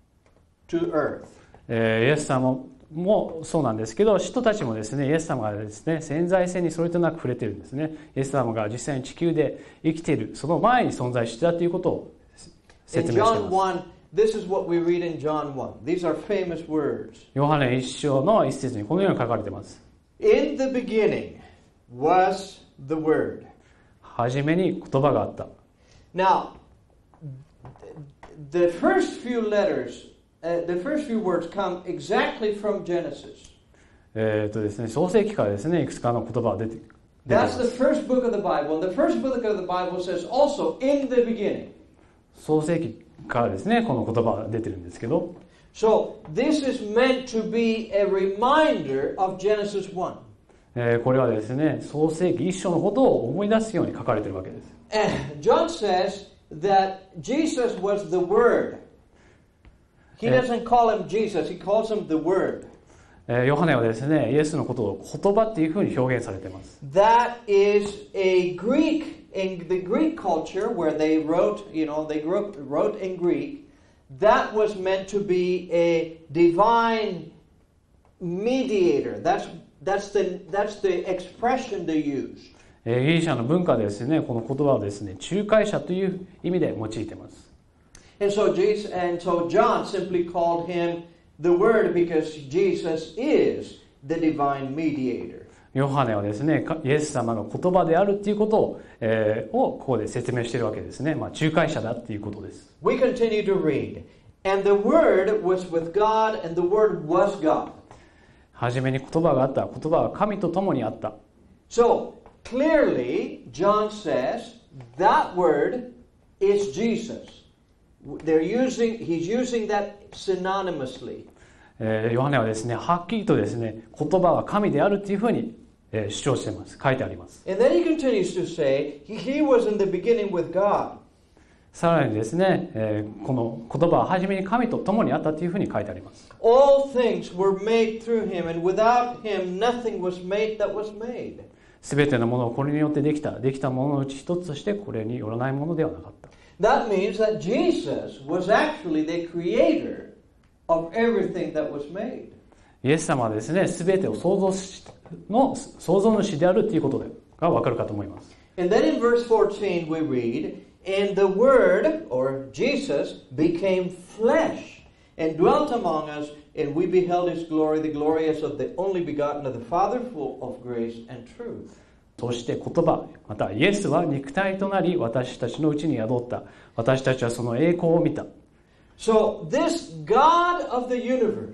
to earth. えーイエス様もそうなんですけど、使徒たちもですね、イエス様がですね、潜在性にそれとなく触れているんですね。イエス様が実際に地球で生きている、その前に存在していたということを In 説明してい John ます。 one, this is what we read in John one. These are famous words. ヨハネ一章の一節にこのように書かれています。 In the beginning was the Word. はじめに言葉があった。 Now, the first few letters, uh, the first few words come exactly from Genesis. えーっとですね、創世記からですね、いくつかの言葉が出て、出ていま That's the す。 first book of the Bible. And the first book of the Bible says also, in the beginning. 創世記からですね、この言葉が出てるんですけど、 So, this is meant to be a reminder of Genesis one. えーこれはですね、創世記一章のことを思い出すように書かれているわけです。 And John says that Jesus was the Word. He Yeah. doesn't call him Jesus, he calls him the Word. えーヨハネはですね、イエスのことを言葉っていうふうに表現されています。 That is a Greek, in the Greek culture where they wrote, you know, they wrote, wrote in Greek, that was meant to be a divine mediator. That's, that's, the, that's the expression they used. えーギリシャの文化でですね、この言葉をですね、仲介者という意味で用いています。 And so, Jesus, and so John simply called him the Word because Jesus is the divine mediator. ヨハネはですね、かイエス様が言葉であるっていうことを、えーをここで説明しているわけですね。まあ、仲介者だっていうことです。 We continue to read. And the Word was with God, and the Word was God. はじめに言葉があった。言葉は神と共にあった。 So, clearly, John says that word is Jesus. They're using, he's using that synonymously. えーヨハネはですね、はっきりとですね、言葉は神であるっていうふうに、えー主張しています。書いてあります。 And then he continues to say, he, he was in the beginning with God. さらにですね、えーこの言葉は初めに神と共にあったというふうに書いてあります。 All things were made through him, and without him nothing was made that was made. すべてのものをこれによってできた。できたもののうち一つとしてこれによらないものではなかった。 That means that Jesus was actually the creator of everything that was made. イエス様はですね、すべてを創造しの創造主であるということがわかるかと思います。 And then in verse fourteen we read, And the Word, or Jesus, became flesh and dwelt among us, and we beheld his glory, the glory as of the only begotten of the Father, full of grace and truth. そして言葉、またイエスは肉体となり私たちのうちに宿った。私たちはその栄光を見た。 So this God of the universe,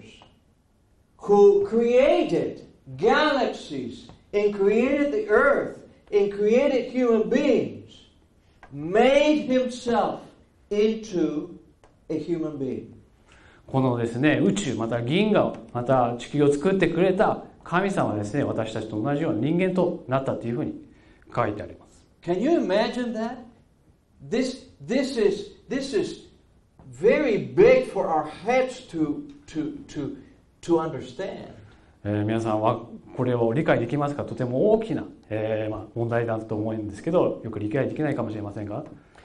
who created galaxies and created the earth and created human beings, made himself into a human being. このですね、宇宙、また銀河、また地球を作ってくれた神様はですね、私たちと同じような人間となったというふうに書いてあります。 Can you imagine that? This, this is, this is very big for our heads to, to, to, to understand. えー、皆さんはこれを理解できますか？とても大きな、えーまあ、問題だと思うんですけど、よく理解できないかもしれませんが。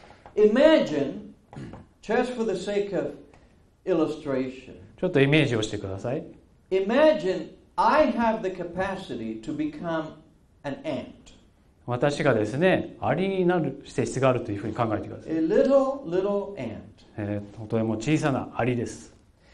Imagine, just for the sake of illustration, ちょっとイメージをしてください。 imagine I have the capacity to become an ant. 私がですね、アリになる性質があるというふうに考えてください。 A little, little ant. えー、とても小さなアリです。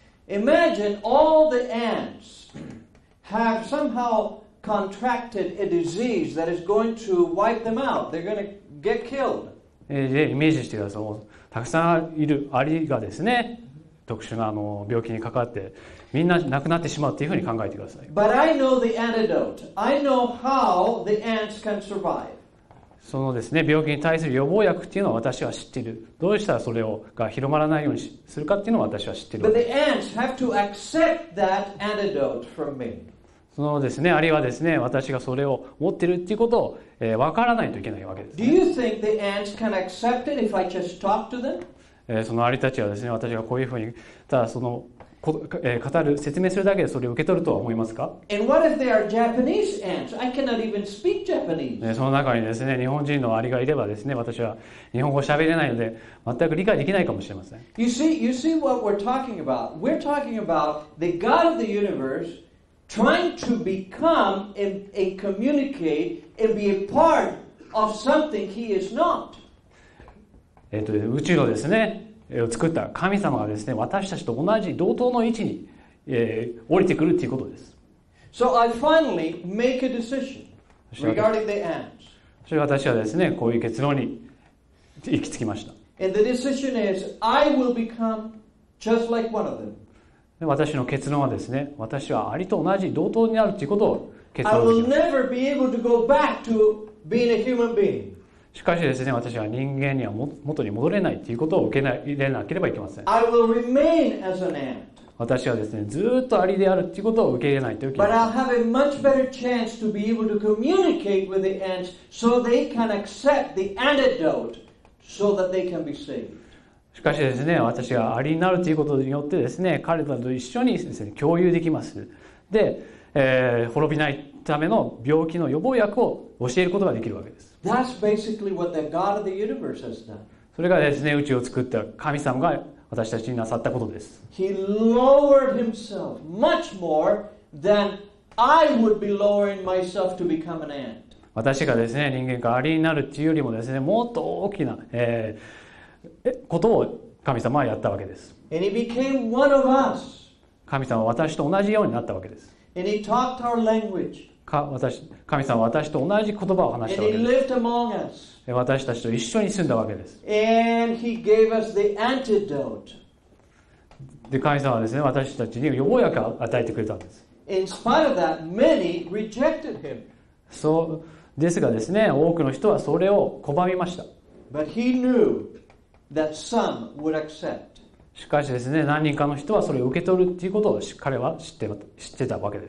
Imagine all the ants have somehow contracted a disease that is going to wipe them out. They're going to get killed. えー、でイメージしてください。たくさんいるアリがですね、特殊なあの病気にかかってみんな亡くなってしまうというふうに考えてください。 But I know the antidote. I know how the ants can survive. そのですね、病気に対する予防薬っていうのは私は知っている。どうしたらそれをが広まらないようにするかっていうのは私は知っている。 But the ants have to accept that antidote from me. そのですね、アリはですね、私がそれを持っているっていうことを、えー、分からないといけないわけです、ね。 Do you think the ants can accept it if I just talk to them? えー、そのアリたちはですね、私がこういうふうに、ただその、えー、語る、説明するだけでそれを受け取るとは思いますか？ And what if they are Japanese ants? I cannot even speak Japanese. えー、その中にですね、日本人のアリがいればですね、私は日本語を喋れないので、全く理解できないかもしれません。 You see, you see what we're talking about? We're talking about the God of the universe trying to become and, and communicate and be a part of something he is not. えっと、宇宙のですね、を作った神様がですね、私たちと同じ同等の位置に、えー、降りてくるということです。 So I finally make a decision regarding the ants. そして私はですね、こういう結論に行き着きました。 And the decision is, I will become just like one of them. で私の結論はですね、私はアリと同じ同等になるということを結 I 論 will できました。 never be able to go back to being a human being. しかしですね、私は人間にはも元に戻れないということを受け入れなければいけません。 I will remain as an ant. 私はですね、ずーっとアリであるということを受け入れないといけ But ない。 I'll have a much better chance to be able to communicate with the ants so they can accept the antidote so that they can be saved. しかしですね、私がアリになるということによってですね、彼らと一緒にですね、共有できます。で、えー、滅びないための病気の予防薬を教えることができるわけです。 That's basically what the God of the universe has done. それがですね、宇宙を作った神様が私たちになさったことです。 He lowered himself much more than I would be lowering myself to become an ant. 私がですね、人間がアリになるっていうよりもですね、もっと大きな、えー、ことを神様はやったわけです。 And he became one of us. 神様は私と同じようになったわけです。 And he talked our language. か私神様は私と同じ言葉を話した And わ he けです。 lived among us. 私たちと一緒に住んだわけです。 And he gave us the antidote. で、神様はですね、私たちに予防薬を与えてくれたんです。 In spite of that, many rejected him. そうですがですね、多くの人はそれを拒みました。 But he knew that some would accept. しかしですね、何人かの人はそれを受け取るということを彼は知って知ってたわけです。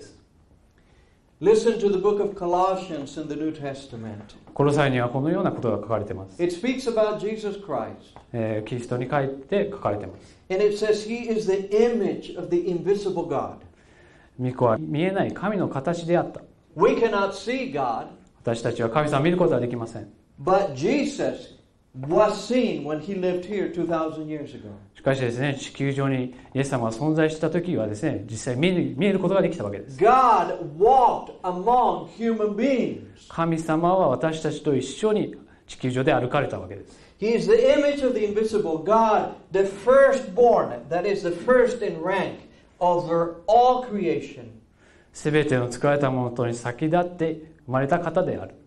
Listen to the book of Colossians in the New Testament. コロサイにはこのようなことが書かれています。 It speaks about Jesus Christ. えー、キリストに書いて書かれています。 And it says he is the image of the invisible God. 御子は見えない神の形であった。 We cannot see God, 私たちは神様を見ることはできません。 but Jesus was seen when he lived here two thousand years ago. しかしですね、地球上にイエス様が存在した時はですね、実際見る、見えることができたわけです。 God walked among human beings. 神様は私たちと一緒に地球上で歩かれたわけです。 He is the image of the invisible God, the firstborn, that is the first in rank over all creation. すべての作られたものとに先立って生まれた方である。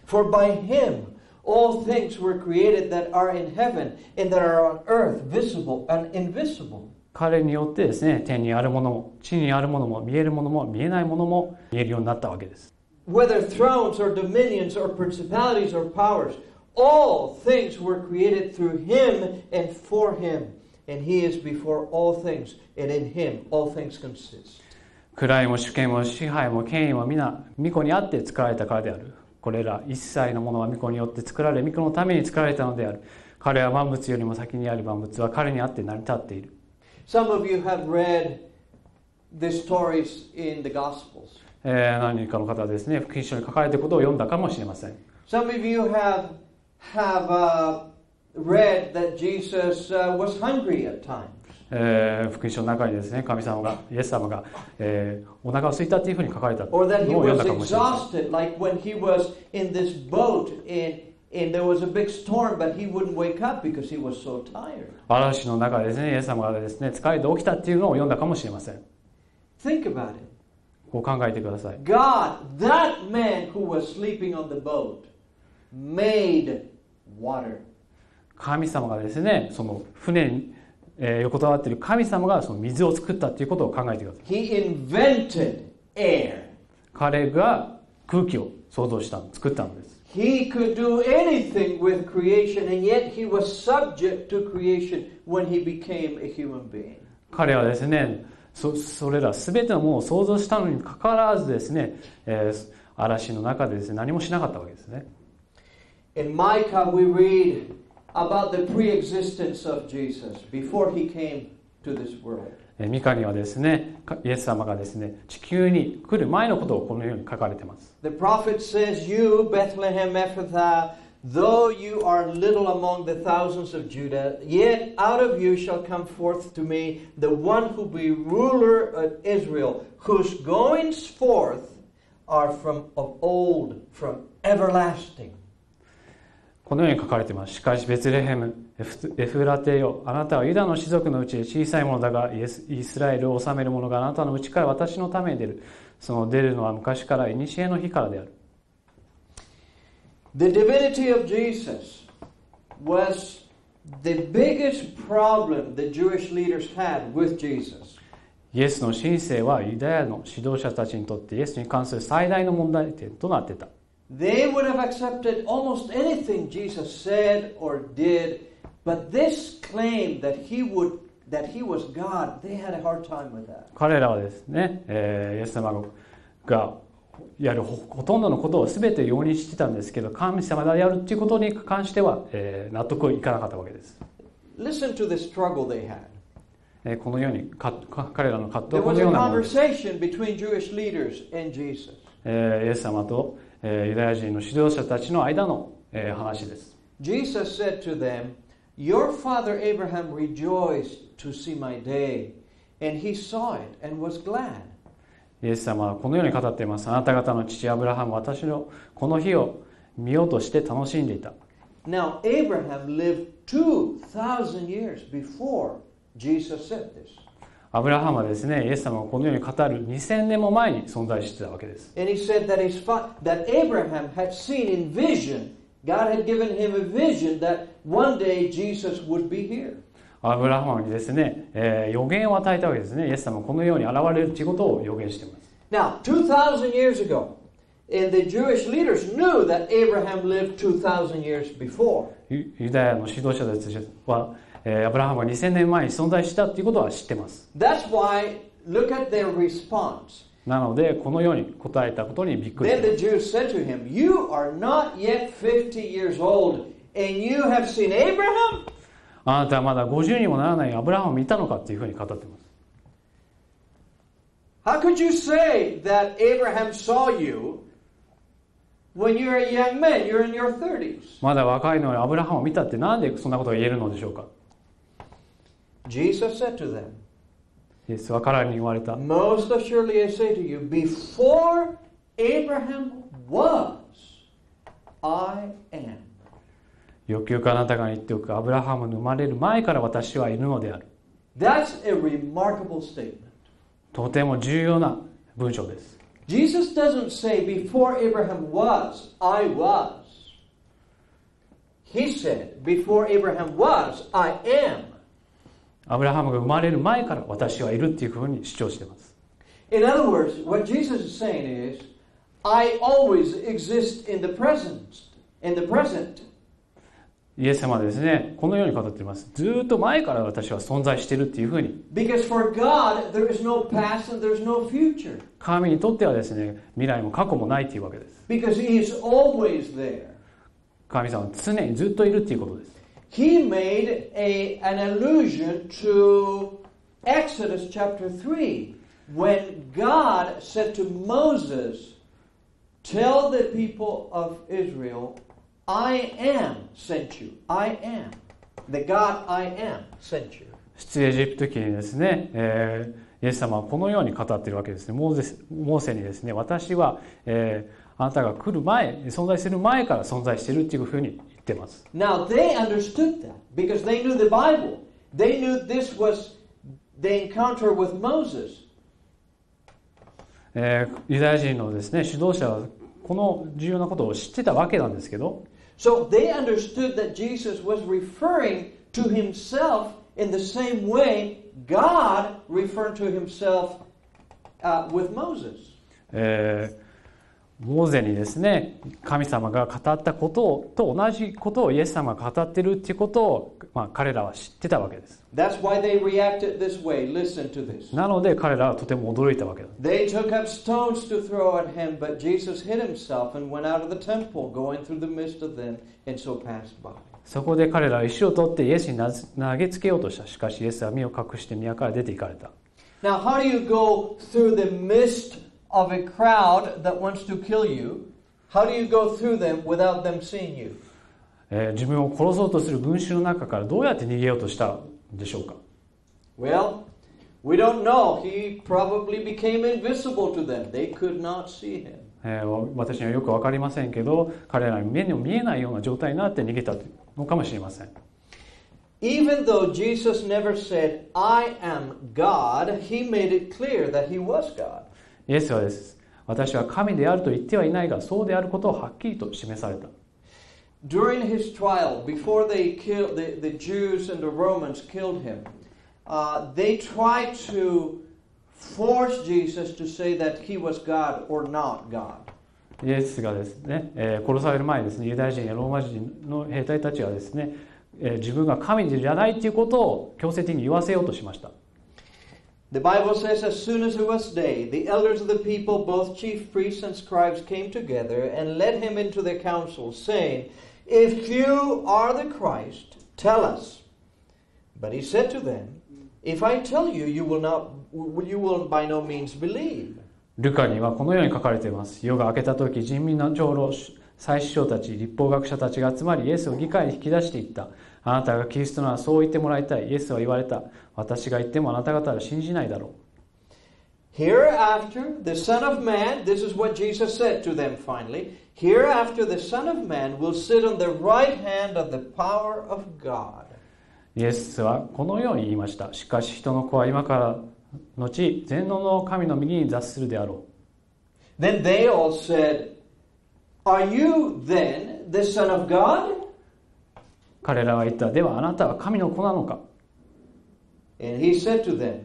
For by him all things were created that are in heaven and that are on earth, visible and invisible. 彼によってですね、天にあるものも地にあるものも見えるものも見えないものも見えるようになったわけです。 Whether thrones or dominions or principalities or powers, all things were created through him and for him. And he is before all things, and in him all things consist. 位も主権も支配も権威も皆御子にあって作られたからである。これら一切のものは御子によって作られ、御子のために作られたのである。彼は万物よりも先にあり、万物は彼にあって成り立っている。 Some of you have read the stories in the Gospels. えー、何人かの方はですね、福音書に書かれていることを読んだかもしれません。 Some of you have have uh, read that Jesus uh, was hungry at times. えー、福音書の中にですね、神様がイエス様が、えー、お腹が空いたというふうに書かれたのを Or that he 読ん was だかもしれません。 exhausted, like when he was in this boat and and there was a big storm, but he wouldn't wake up because he was so tired. 嵐の中でですね、イエス様がですね、疲れて起きたっていうのを読んだかもしれません。 Think about it. こう考えてください。 God, that man who was sleeping on the boat, made water. 神様がですね、その船に、えー、横たわっている神様がその水を作ったということを考えてください。 He invented air. 彼が空気を創造したの、作ったのです。 He could do anything with creation, and yet he was subject to creation when he became a human being. 彼はですね、そ, それら全てのものを創造したのにかかわらずですね、えー、嵐の中でですね、何もしなかったわけですね。 In Micah, we read about the pre-existence of Jesus before he came to this world. ミカにはですね、イエス様がですね、地球に来る前のことをこのように書かれています。 The prophet says, You, Bethlehem Ephrathah, though you are little among the thousands of Judah, yet out of you shall come forth to me the one who be ruler of Israel, whose goings forth are from of old, from everlasting. このように書かれています。しかしベツレヘム、エフラテよ、あなたはユダの氏族のうちで小さいものだが、イエス、イスラエルを治める者があなたのうちから私のために出る。その出るのは昔から古の日からである。 The divinity of Jesus was the biggest problem the Jewish leaders had with Jesus. イエスの神性はユダヤの指導者たちにとってイエスに関する最大の問題点となっていた。 They would have accepted almost anything Jesus said or did, but this claim that he would that he was God, they had a hard time with that. 彼らはですね、えー、イエス様がやる ほ, ほとんどのことを全て容認してたんですけど、神様がやるということに関しては、えー、納得いかなかったわけです。 Listen to the struggle they had. えー、このようにかか彼らの葛藤 There こ was の a ようなものです。 conversation between Jewish leaders and Jesus. えー、イエス様と、えー、ユダヤ人の指導者たちの間の、えー、話です。 Jesus said to them, Your father Abraham rejoiced to see my day, and he saw it and was glad. イエス様はこのように語っています。あなた方の父アブラハムは私のこの日を見ようとして楽しんでいた。 Now Abraham lived two thousand years before Jesus said this. アブラハムはですね、イエス様がこのように語るにせんねんも前に存在していたわけです。 And he said that his fa- that Abraham had seen in vision, God had given him a vision that one day Jesus would be here. アブラハムにですね、えー、予言を与えたわけですね。イエス様はこのように現れるということを予言しています。 Now, two thousand years ago, and the Jewish leaders knew that Abraham lived two thousand years before. ユ, ユダヤの指導者たちは、えー、アブラハムがにせんねんまえに存在したということは知っています。 That's why, look at their response. なので、このように答えたことにびっくりし Then てい the ます。 Jews said to him, You are not yet fifty years old, and you have seen Abraham? あなたはまだごじゅうにもならないアブラハムを見たのかというふうに語っています。 How could you say that Abraham saw you when you're a young man, you're in your thirties? まだ若いのにアブラハムを見たってなんでそんなことが言えるのでしょうか。 Jesus said to them, イエスは彼らに言われた。 Most assuredly I say to you, before Abraham was, I am. よくよくあなたが言っておく、アブラハムの生まれる前から私はいるのである。 That's a remarkable statement. とても重要な文章です。 Jesus doesn't say, before Abraham was, I was. He said, before Abraham was, I am. アブラハムが生まれる前から私はいるっていうふうに主張しています。 In other words, what Jesus is saying is, I always exist in the present, in the present. イエス様はですね、このように語っています。ずーっと前から私は存在しているっていうふうに。 Because for God, there is no past and there's no future. 神にとってはですね、未来も過去もないというわけです。 Because He is always there. 神様は常にずっといるっていうことです。 He made a, an allusion to Exodus chapter three, when God said to Moses, tell the people of Israel, I am sent you. I am. The God I am sent you. 出エジプト記にですね、えー、イエス様はこのように語っているわけですね。モーゼ、モーセにですね、私は、えー、あなたが来る前、存在する前から存在しているっていうふうに言ってます。 Now they understood that because they knew the Bible. They knew this was the encounter with Moses. えー、ユダヤ人のですね、指導者はこの重要なことを知ってたわけなんですけど、 So they understood that Jesus was referring to himself in the same way God referred to himself uh, with Moses. えーモーゼにですね、神様が語ったことと同じことをイエス様が語っているっていうことを、まあ、彼らは知ってたわけです。 That's why they reacted this way. Listen to this. なので彼らはとても驚いたわけです。 They took up stones to throw at him, but Jesus hid himself and went out of the temple, going through the midst of them, and so passed by. そこで彼らは石を取ってイエスに投げつけようとした。しかしイエスは身を隠して宮から出て行かれた。 Now, how do you go through the midst of a crowd that wants to kill you? How do you go through them without them seeing you? えー、自分を殺そうとする群衆の中からどうやって逃げようとしたんでしょうか。 Well, we don't know. He probably became invisible to them. They could not see him. えー、私にはよく分かりませんけど、彼らに目にも見えないような状態になって逃げたのかもしれません。 Even though Jesus never said, I am God, he made it clear that he was God. イエスはです。私は神であると言ってはいないが、そうであることをはっきりと示された。 During his trial, before they killed the, the Jews and the Romans killed him, uh, they tried to force Jesus to say that he was God or not God. イエスがですね、えー、殺される前にですね、ユダヤ人やローマ人の兵隊たちはですね、えー、自分が神じゃないということを強制的に言わせようとしました。 The Bible says, as soon as it was day, the elders of the people, both chief priests and scribes, came together and led him into the council, saying, If you are the Christ, tell us. But he said to them, If I tell you, you will not, you will by no means believe. ルカにはこのように書かれています。夜が明けた時、人民の長老、祭司長たち、立法学者たちが集まり、イエスを議会に引き出していった。あなたがキリストならそう言ってもらいたい。イエスは言われた。私が言ってもあなた方は信じないだろう。Hereafter, the Son of Man, this is what Jesus said to them finally, Hereafter the Son of Man will sit on the right hand of the power of God. イエスはこのように言いました。しかし人の子は今から後、全能の神の右に座するであろう。Then they all said, Are you then the Son of God? 彼らは言った。ではあなたは神の子なのか。 And he said to them,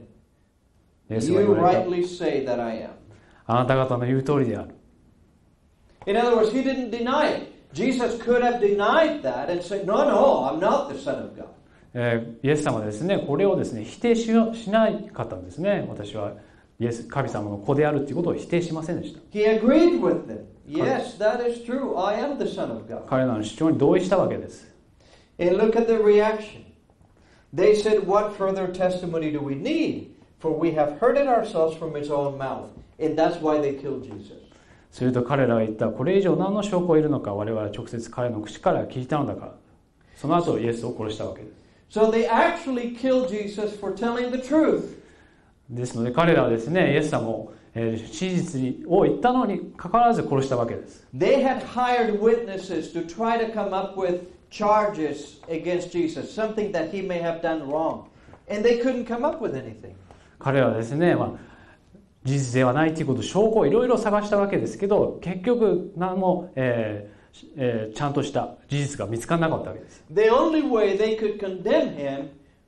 You rightly say that I am. あなた方の言う通りである。 In other words, he didn't deny it. Jesus could have denied that and said, No, no, I'm not the Son of God. えー、イエス様はですね、これをですね、否定ししないかったんですね。私はイエス、神様の子であるということを否定しませんでした。 He agreed with them. Yes, that is true. I am the Son of God. 彼らの主張に同意したわけです。 And look at the reaction. They said, What further testimony do we need? For we have heard it ourselves from his own mouth. And that's why they killed Jesus. すると彼らは言った。これ以上何の証拠がいるのか。我々は直接彼の口から聞いたのだから。その後イエスを殺したわけです。 So they actually killed Jesus for telling the truth. ですので彼らはですね、イエス様を、えー、真実を言ったのに関わらず殺したわけです。 They had hired witnesses to try to come up with charges against Jesus, something that he may have done wrong. And they couldn't come up with anything. 彼らはですね、まあ、 事実ではないということ、証拠をいろいろ探したわけですけど、結局何も、えーえー、ちゃんとした事実が見つからなかったわけです。 The only way they could condemn him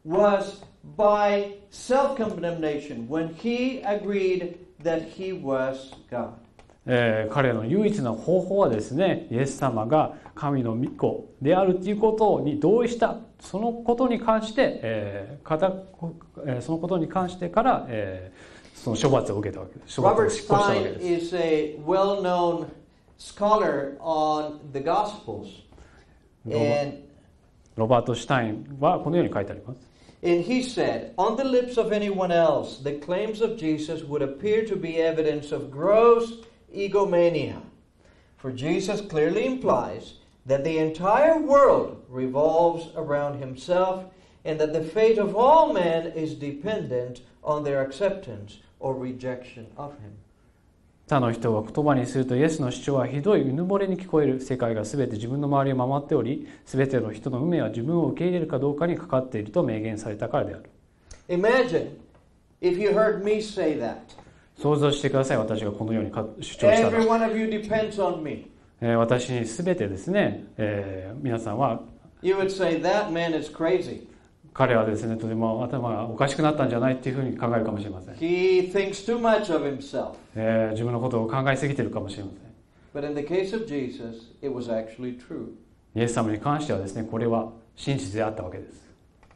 was by self-condemnation, when he agreed that he was God. えー、彼の唯一の方法はですね、イエス様が神の御子であるということに同意した、そのことに関して、えー、かたえー、そのことに関してから、えー、その処罰を受けたわけです。処罰を Robert 執行したわけ Stein です。 is a well-known scholar on the Gospels. ロバ And, ロバート・シュタインはこのように書いてあります。 and he said, on the lips of anyone else, the claims of Jesus would appear to be evidence of gross egomania. For Jesus clearly implies that the entire world revolves around himself and that the fate of all men is dependent on their acceptance or rejection of him. 他の人が言葉にすると、イエスの主張はひどいうぬぼれに聞こえる。世界がすべて自分の周りを回っており、すべての人の運命は自分を受け入れるかどうかにかかっていると明言されたからである。 Imagine if you heard me say that. 想像してください。私がこのように主張したら。 Every one of you depends on me. えー、私にすべてですね、えー、皆さんは You would say, that man is crazy. 彼はですね、とても頭がおかしくなったんじゃないっていうふうに考えるかもしれません。 He thinks too much of himself. えー、自分のことを考えすぎてるかもしれません。 But in the case of Jesus, it was actually true. イエス様に関してはですね、これは真実であったわけです。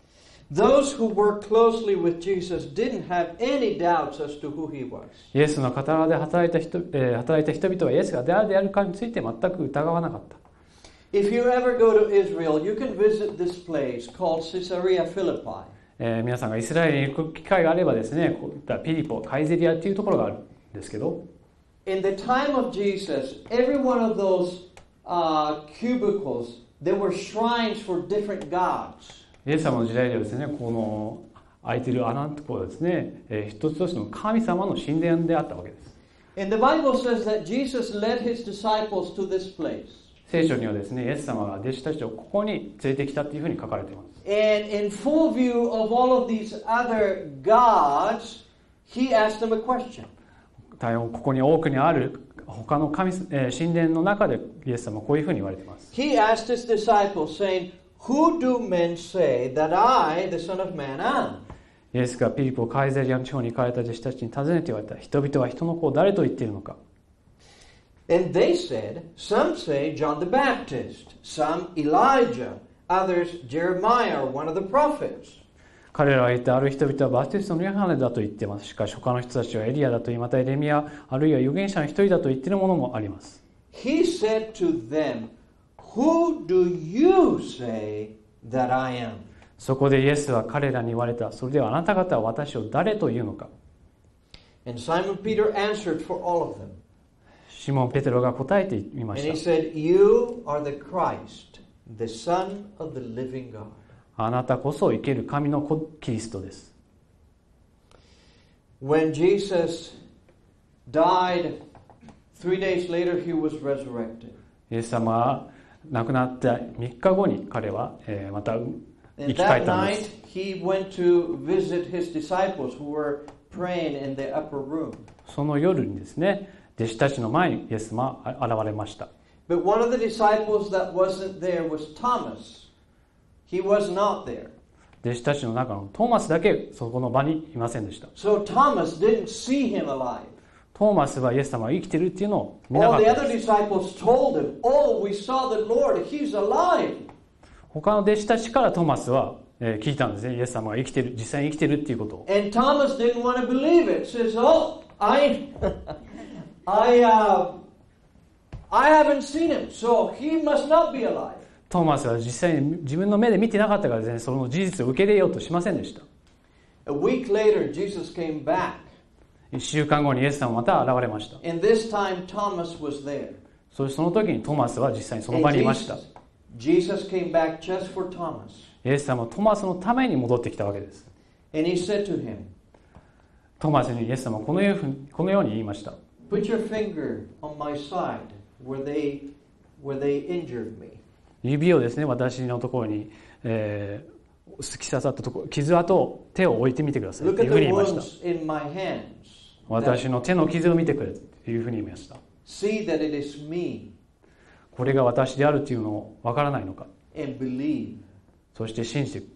Those who worked closely with Jesus didn't have any doubts as to who he was. イエスの傍らで働いた人、えー、働いた人々はイエスが誰であるかについて全く疑わなかった。 If you ever go to Israel, you can visit this place called Caesarea Philippi. えー、皆さんがイスラエルに行く機会があればですね、こういったピリポ、カイゼリアというところがあるんですけど、 In the time of Jesus, every one of those uh, cubicles, there were shrines for different gods. イエス様の時代ではですね、この空いている穴のところはですね、えー、一つ一つの神様の神殿であったわけです。 And the Bible says that Jesus led his disciples to this place. 聖書にはですね、イエス様が弟子たちをここに連れてきたというふうに書かれています。 And in full view of all of these other gods, he asked them a question. 大変ここに多くにある他の神、えー、神殿の中でイエス様はこういうふうに言われています。 He asked his disciples, saying, Who do men say that I, the Son of Man, am? イエスがピリポ、カイゼリアの地方に行かれた弟子たちに尋ねて言われた。人々は人の子を誰と言っているのか。 And they said, Some say John the Baptist, some Elijah, others Jeremiah or one of the prophets. 彼らが言って、ある人々はバプテストのヨハネだと言っています。しかし他の人たちはエリアだと言い、またエレミヤ、あるいは預言者の一人だと言っているものもあります。 He said to them, Who do you say that I am? そこでイエスは彼らに言われた。それではあなた方は私を誰というのか。 And Simon Peter answered for all of them. シモン・ペテロが答えてみま And し he た。 said, You are the Christ, the Son of the living God. あなたこそ生ける神の子キリストです。 When Jesus died, three days later he was resurrected. イエス様は亡くなったみっかごに彼はえーまた生 And き返 that ったんで night す。 he went to visit his disciples who were praying in the upper room. その夜にですね、弟子たちの前にイエス様は現れました。 But one of the disciples that wasn't there was Thomas. He was not there. 弟子たちの中のトーマスだけそこの場にいませんでした。 So Thomas didn't see him alive. トーマスはイエス様が生きているっていうのを見なか All っ the た other です。 disciples told him, Oh, we saw the Lord. He's alive. 他の弟子たちからトーマスはえー聞いたんですね。イエス様が生きている、実際に生きているっていうことを。 And Thomas didn't want to believe it. Says, Oh, I, I, uh, I haven't seen him, so he must not be alive. トーマスは実際に自分の目で見てなかったからですね、その事実を受け入れようとしませんでした。 A week later, Jesus came back. 一週間後にイエス様また現れました。 And this time, Thomas was there. そしてその時にトーマスは実際にその場 And にいました。 Jesus, Jesus came back just for Thomas. イエス様はトーマスのために戻ってきたわけです。 And he said to him, トーマスにイエス様はこのように、このように言いました。 Put your finger on my side where they, where they injured me. 指をですね、私のところに、えー、突き刺さったところ、傷跡を手を置いてみてください Look とい at うふう the に言いました。 wounds in my hands. 私の手の傷を見てくれというふうに言いました。 See that it is me これが私であるというのをわからないのか。 and believe. そして信じていく。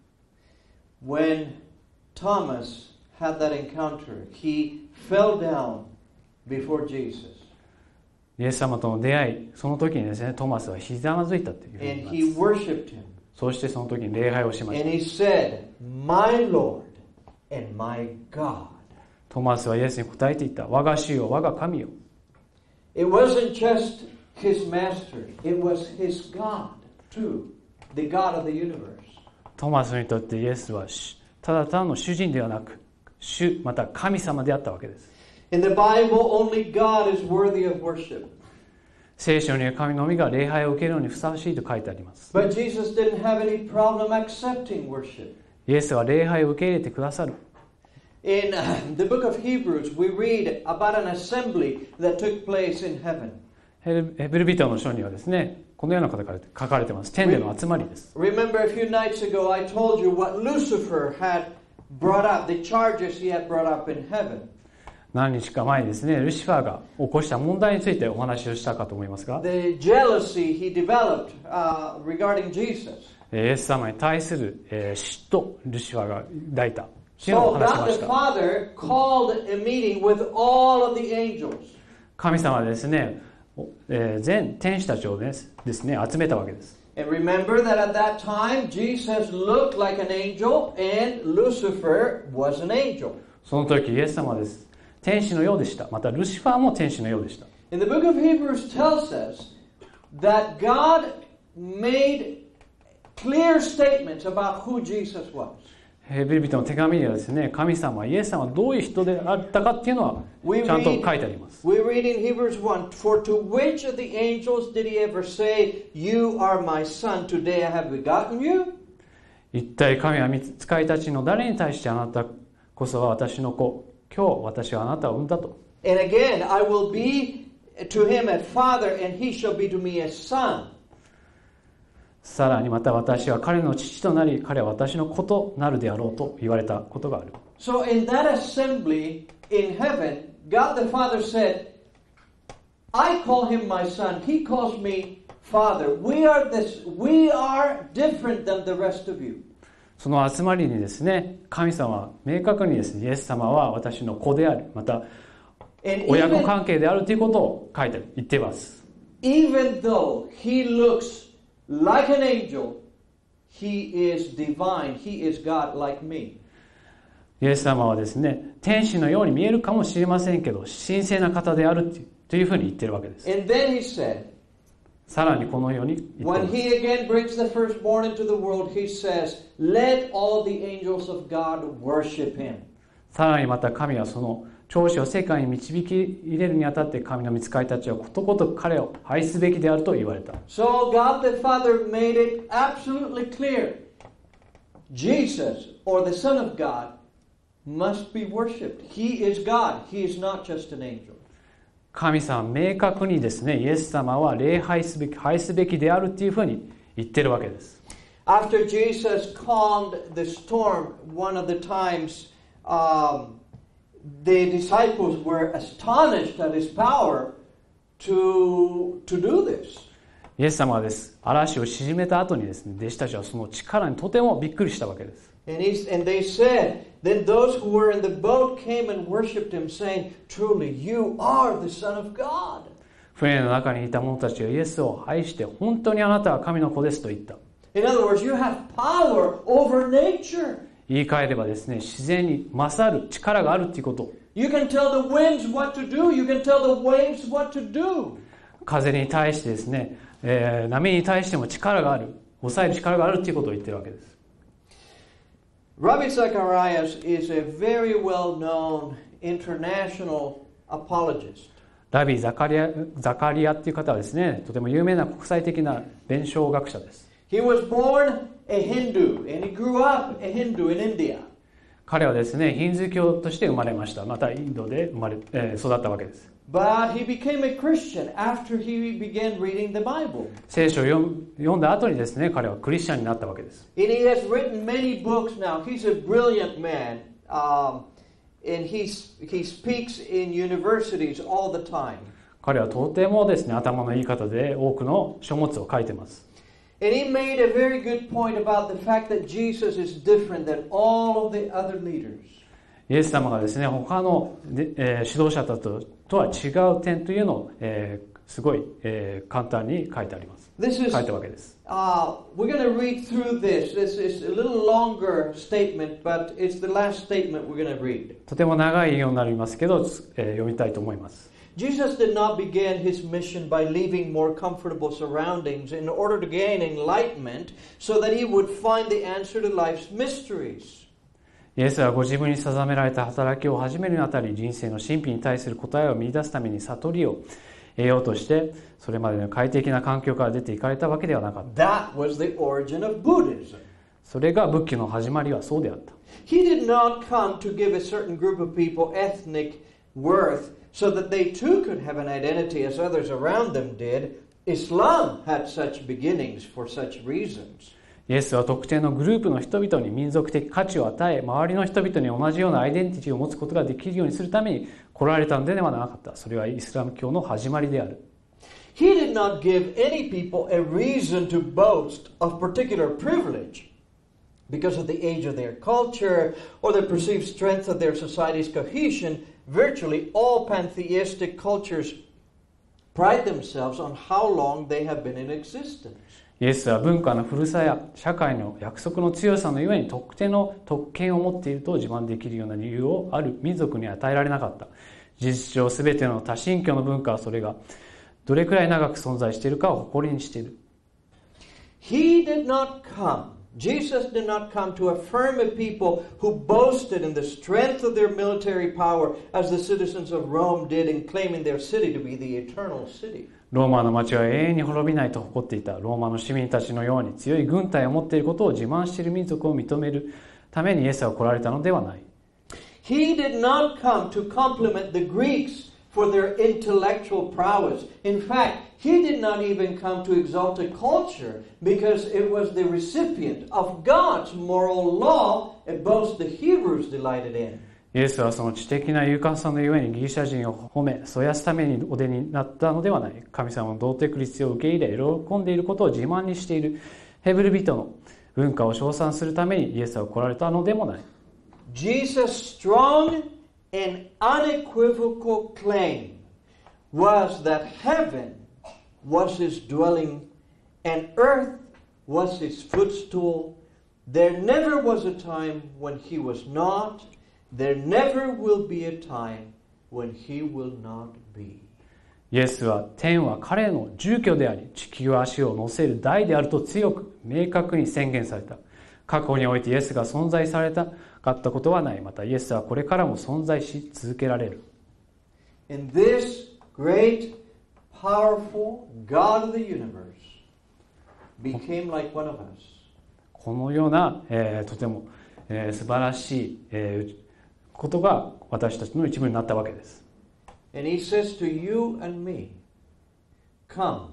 When Thomas had that encounter, he fell down before Jesus. イエス様との出会い、その時にですね、トマスはひざまずいたというふうに And 言い he ます。 worshipped him. そしてその時に礼拝をしまし And た。 he said, My Lord and my God. トマスはイエスに答えていた。我が主よ、我が神よ。 It wasn't just his master, it was his God too, the God of the universe. トマスにとってイエスは主ただ単の主人ではなく、主また神様であったわけです。 In the Bible, only God is worthy of worship. 聖書には神のみが礼拝を受けるのにふさわしいと書いてあります。 But Jesus didn't have any problem accepting worship. イエスは礼拝を受け入れてくださる。 In uh, the book of Hebrews, we read about an assembly that took place in heaven. ヘブル人の書にはですね、このようなことが書かれています。天での集まりです。 Remember a few nights ago I told you what Lucifer had brought up, the charges he had brought up in heaven. 何日か前にですね、ルシファーが起こした問題についてお話をしたかと思いますが、 The jealousy he developed uh, regarding Jesus. イエス様に対する、えー、嫉妬、ルシファーが抱いたというのを So 話しま God し the た。 Father called a meeting with all of the angels. 神様はですね、えー、全天使たちをですね、集めたわけです。 And remember that at that time Jesus looked like an angel and Lucifer was an angel. その時イエス様はです。天使のようでした。またルシファーも天使のようでした。 And the book of Hebrews tells us that God made clear statements about who Jesus was. ヘブル人の手紙にはですね、神様、イエス様はどういう人であったかっていうのはちゃんと書いてあります。 We read in Hebrews one, For to which of the angels did he ever say, You are my son, today I have begotten you? 一体神は御使いたちの誰に対してあなたこそは私の子、今日私はあなたを産んだと。 And again, I will be to him as father, and he shall be to me as son. さらにまた私は彼の父となり、彼は私の子となるであろうと言われたことがある。 So in that assembly in heaven, God the Father said, I call him my son, he calls me father. We are this, we are different than the rest of you. その集まりにですね、神様は明確にですね、イエス様は私の子である、また親子関係であるということを書いて言っています。 Even though he looks like an angel, he is divine, he is God like me. イエス様はですね、天使のように見えるかもしれませんけど、神聖な方であるというふうに言っているわけです。 And then he said, さらにこのように言ってい When ます。 he again brings the firstborn into the world, he says, Let all the angels of God worship him. さらにまた神はその長子を世界に導き入れるにあたって神の御使いたちはことごとく彼を愛すべきであると言われた。 So God the Father made it absolutely clear. Jesus, or the Son of God, must be worshipped. He is God. He is not just an angel. 神様は明確にですね、イエス様は礼拝すべき、愛すべきであるというふうに言ってるわけです。 After Jesus calmed the storm one of the times, um, the disciples were astonished at his power to, to do this. イエス様はです、嵐を鎮めた後にですね、弟子たちはその力にとてもびっくりしたわけです。 And, he, and they said, Then those who were in the boat came and worshipped him, saying, Truly, you are the Son of God. 船の中にいた者たちがイエスを愛して、本当にあなたは神の子ですと言った。 In other words, you have power over nature. 言い換えればですね、自然に勝る力があるということ。 You can tell the winds what to do. You can tell the waves what to do. 風に対してですね、えー、波に対しても力がある、抑える力があるということを言っているわけです。 Rabbi Zacharias is a very well-known international apologist. ラビー・ザカリア、ザカリアっていう方はですね、とても有名な国際的な弁証学者です。 He was born a Hindu, and he grew up a Hindu in India. 彼はですね、ヒンズー教として生まれました。またインドで生まれ、えー、育ったわけです。 But he became a Christian after he began reading the Bible. 聖書を読む読んだ後にですね、彼はクリスチャンになったわけです。 And he has written many books now. He's a brilliant man. Um, and he, he speaks in universities all the time. 彼はとてもですね、頭のいい方で多くの書物を書いています。 And he made a very good point about the fact that Jesus is different than all of the other leaders. イエス様がですね、他の、えー、指導者たちと、とは違う点というのを、えー、すごい、えー、簡単に書いてあります。 This is, 書いたわけです。 Uh, we're going to read through this. This is a little longer statement, but it's the last statement we're going to read. とても長いようになりますけど、えー、読みたいと思います。 Jesus did not begin his mission by leaving more comfortable surroundings in order to gain enlightenment so that he would find the answer to life's mysteries. イエスはご自分に定められた働きを始めるにあたり、人生の神秘に対する答えを見出すために悟りを得ようとして、それまでの快適な環境から出ていかれたわけではなかった。 That was the origin of Buddhism. それが仏教の始まりはそうであった。 He did not come to give a certain group of people ethnic worth so that they too could have an identity as others around them did. Islam had such beginnings for such reasons. イエスは特定のグループの人々に民族的価値を与え、周りの人々に同じようなアイデンティティを持つことができるようにするために来られたのではなかった。それはイスラム教の始まりである。 He did not give any people a reason to boast of particular privilege because of the age of their culture or the perceived strength of their society's cohesion. Virtually all pantheistic cultures pride themselves on how long they have been in existence. イエスは文化の古さや社会の約束の強さのゆえに特定の特権を持っていると自慢できるような理由をある民族に与えられなかった。事実上すべての多神教の文化はそれがどれくらい長く存在しているかを誇りにしている。 He did not come. Jesus did not come to affirm a people who boasted in the strength of their military power as the citizens of Rome did in claiming their city to be the eternal city. ローマの町は永遠に滅びないと誇っていた。ローマの市民たちのように強い軍隊を持っていることを自慢している民族を認めるためにイエスは来られたのではない。 He did not come to compliment the Greeks for their intellectual prowess. In fact, he did not even come to exalt a culture because it was the recipient of God's moral law, a boast the Hebrews delighted in. イエスはその知的な勇敢さのゆえにギリシャ人を褒め、そやすためにお出になったのではない。神様の道徳律を受け入れ、喜んでいることを自慢にしているヘブル人の文化を称賛するためにイエスは来られたのでもない。 Jesus' strong and unequivocal claim was that heaven was his dwelling and earth was his footstool. There never was a time when he was not. There never will be a time when he will not be. イエスは天は彼の住居であり、地球は足を乗せる台であると強く明確に宣言された。過去においてイエスが存在されたかったことはない。またイエスはこれからも存在し続けられる。 And this great, powerful God of the universe became like one of us. このような、えー、とても、えー、素晴らしい、えー、ことが私たちの一部になったわけです。 And he says to you and me, come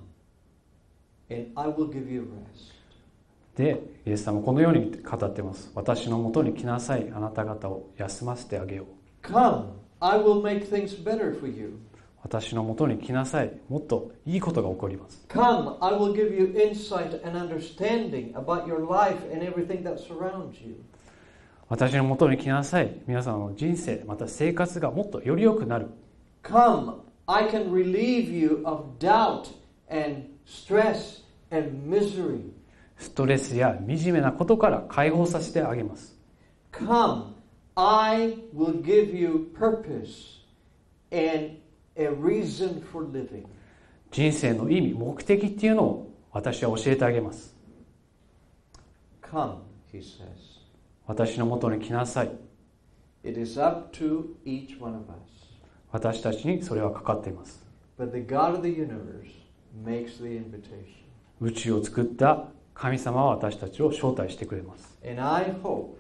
and I will give you rest. で、イエス様はこのように語っています。私のもとに来なさい。あなた方を休ませてあげよう。 Come, I will make things better for you. 私のもとに来なさい。もっといいことが起こります。 Come, I will give you insight and understanding about your life and everything that surrounds you. 私のもとに来なさい。皆さんの人生、また生活がもっとより良くなる。 Come, I can relieve you of doubt and stress and misery. ストレスや惨めなことから解放させてあげます。 Come, I will give you purpose and a reason for living. 人生の意味、目的っていうのを私は教えてあげます。 Come, he says. 私のもとに来なさい。 It is up to each one of us. 私たちにそれはかかっています。 But the God of the universe makes the invitation. 宇宙を作った神様は私たちを招待してくれます。 And I hope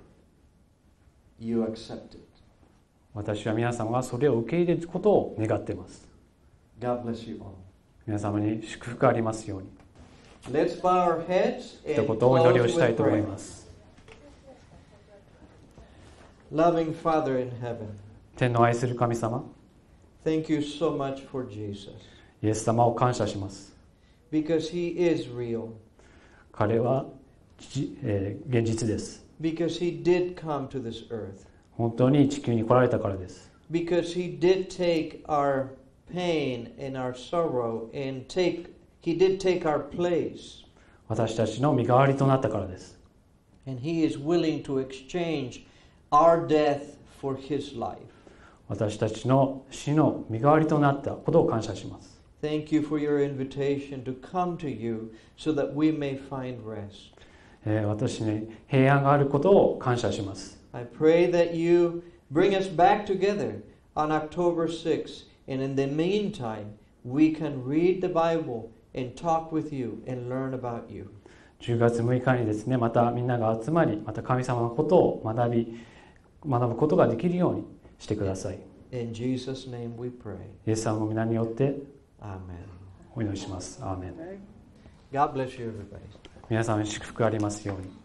you accept it. 私は皆様がそれを受け入れることを願っています。 God bless you all. 皆様に祝福ありますように。 Let's bow our heads 一 and 言お祈りを close したい with と思い prayer. ます。 Loving Father in heaven, 天の愛する神様、 Thank you so much for Jesus. イエス様を感謝します。 Because he is real. 彼は、じえー現実です。 Because he did come to this earth. 本当に地球に来られたからです。 Because he did take our pain and our sorrow and take he did take our place. 私たちの身代わりとなったからです。 And he is willing to exchange our death for his life. 私たちの死の身代わりとなったことを感謝します。 Thank you for your invitation to come to you so that we may find rest. えー私に平安があることを感謝します。 I pray that you bring us back together on October sixth, and in the meantime, we can read the Bible and talk with you and learn about you. じゅうがつむいかにですね、またみんなが集まり、また神様のことを学び、学ぶことができるようにしてください。 In Jesus' name we pray. イエス様の皆によって Amen. お祈りします。アーメン。 God bless you, everybody. 皆様に祝福ありますように。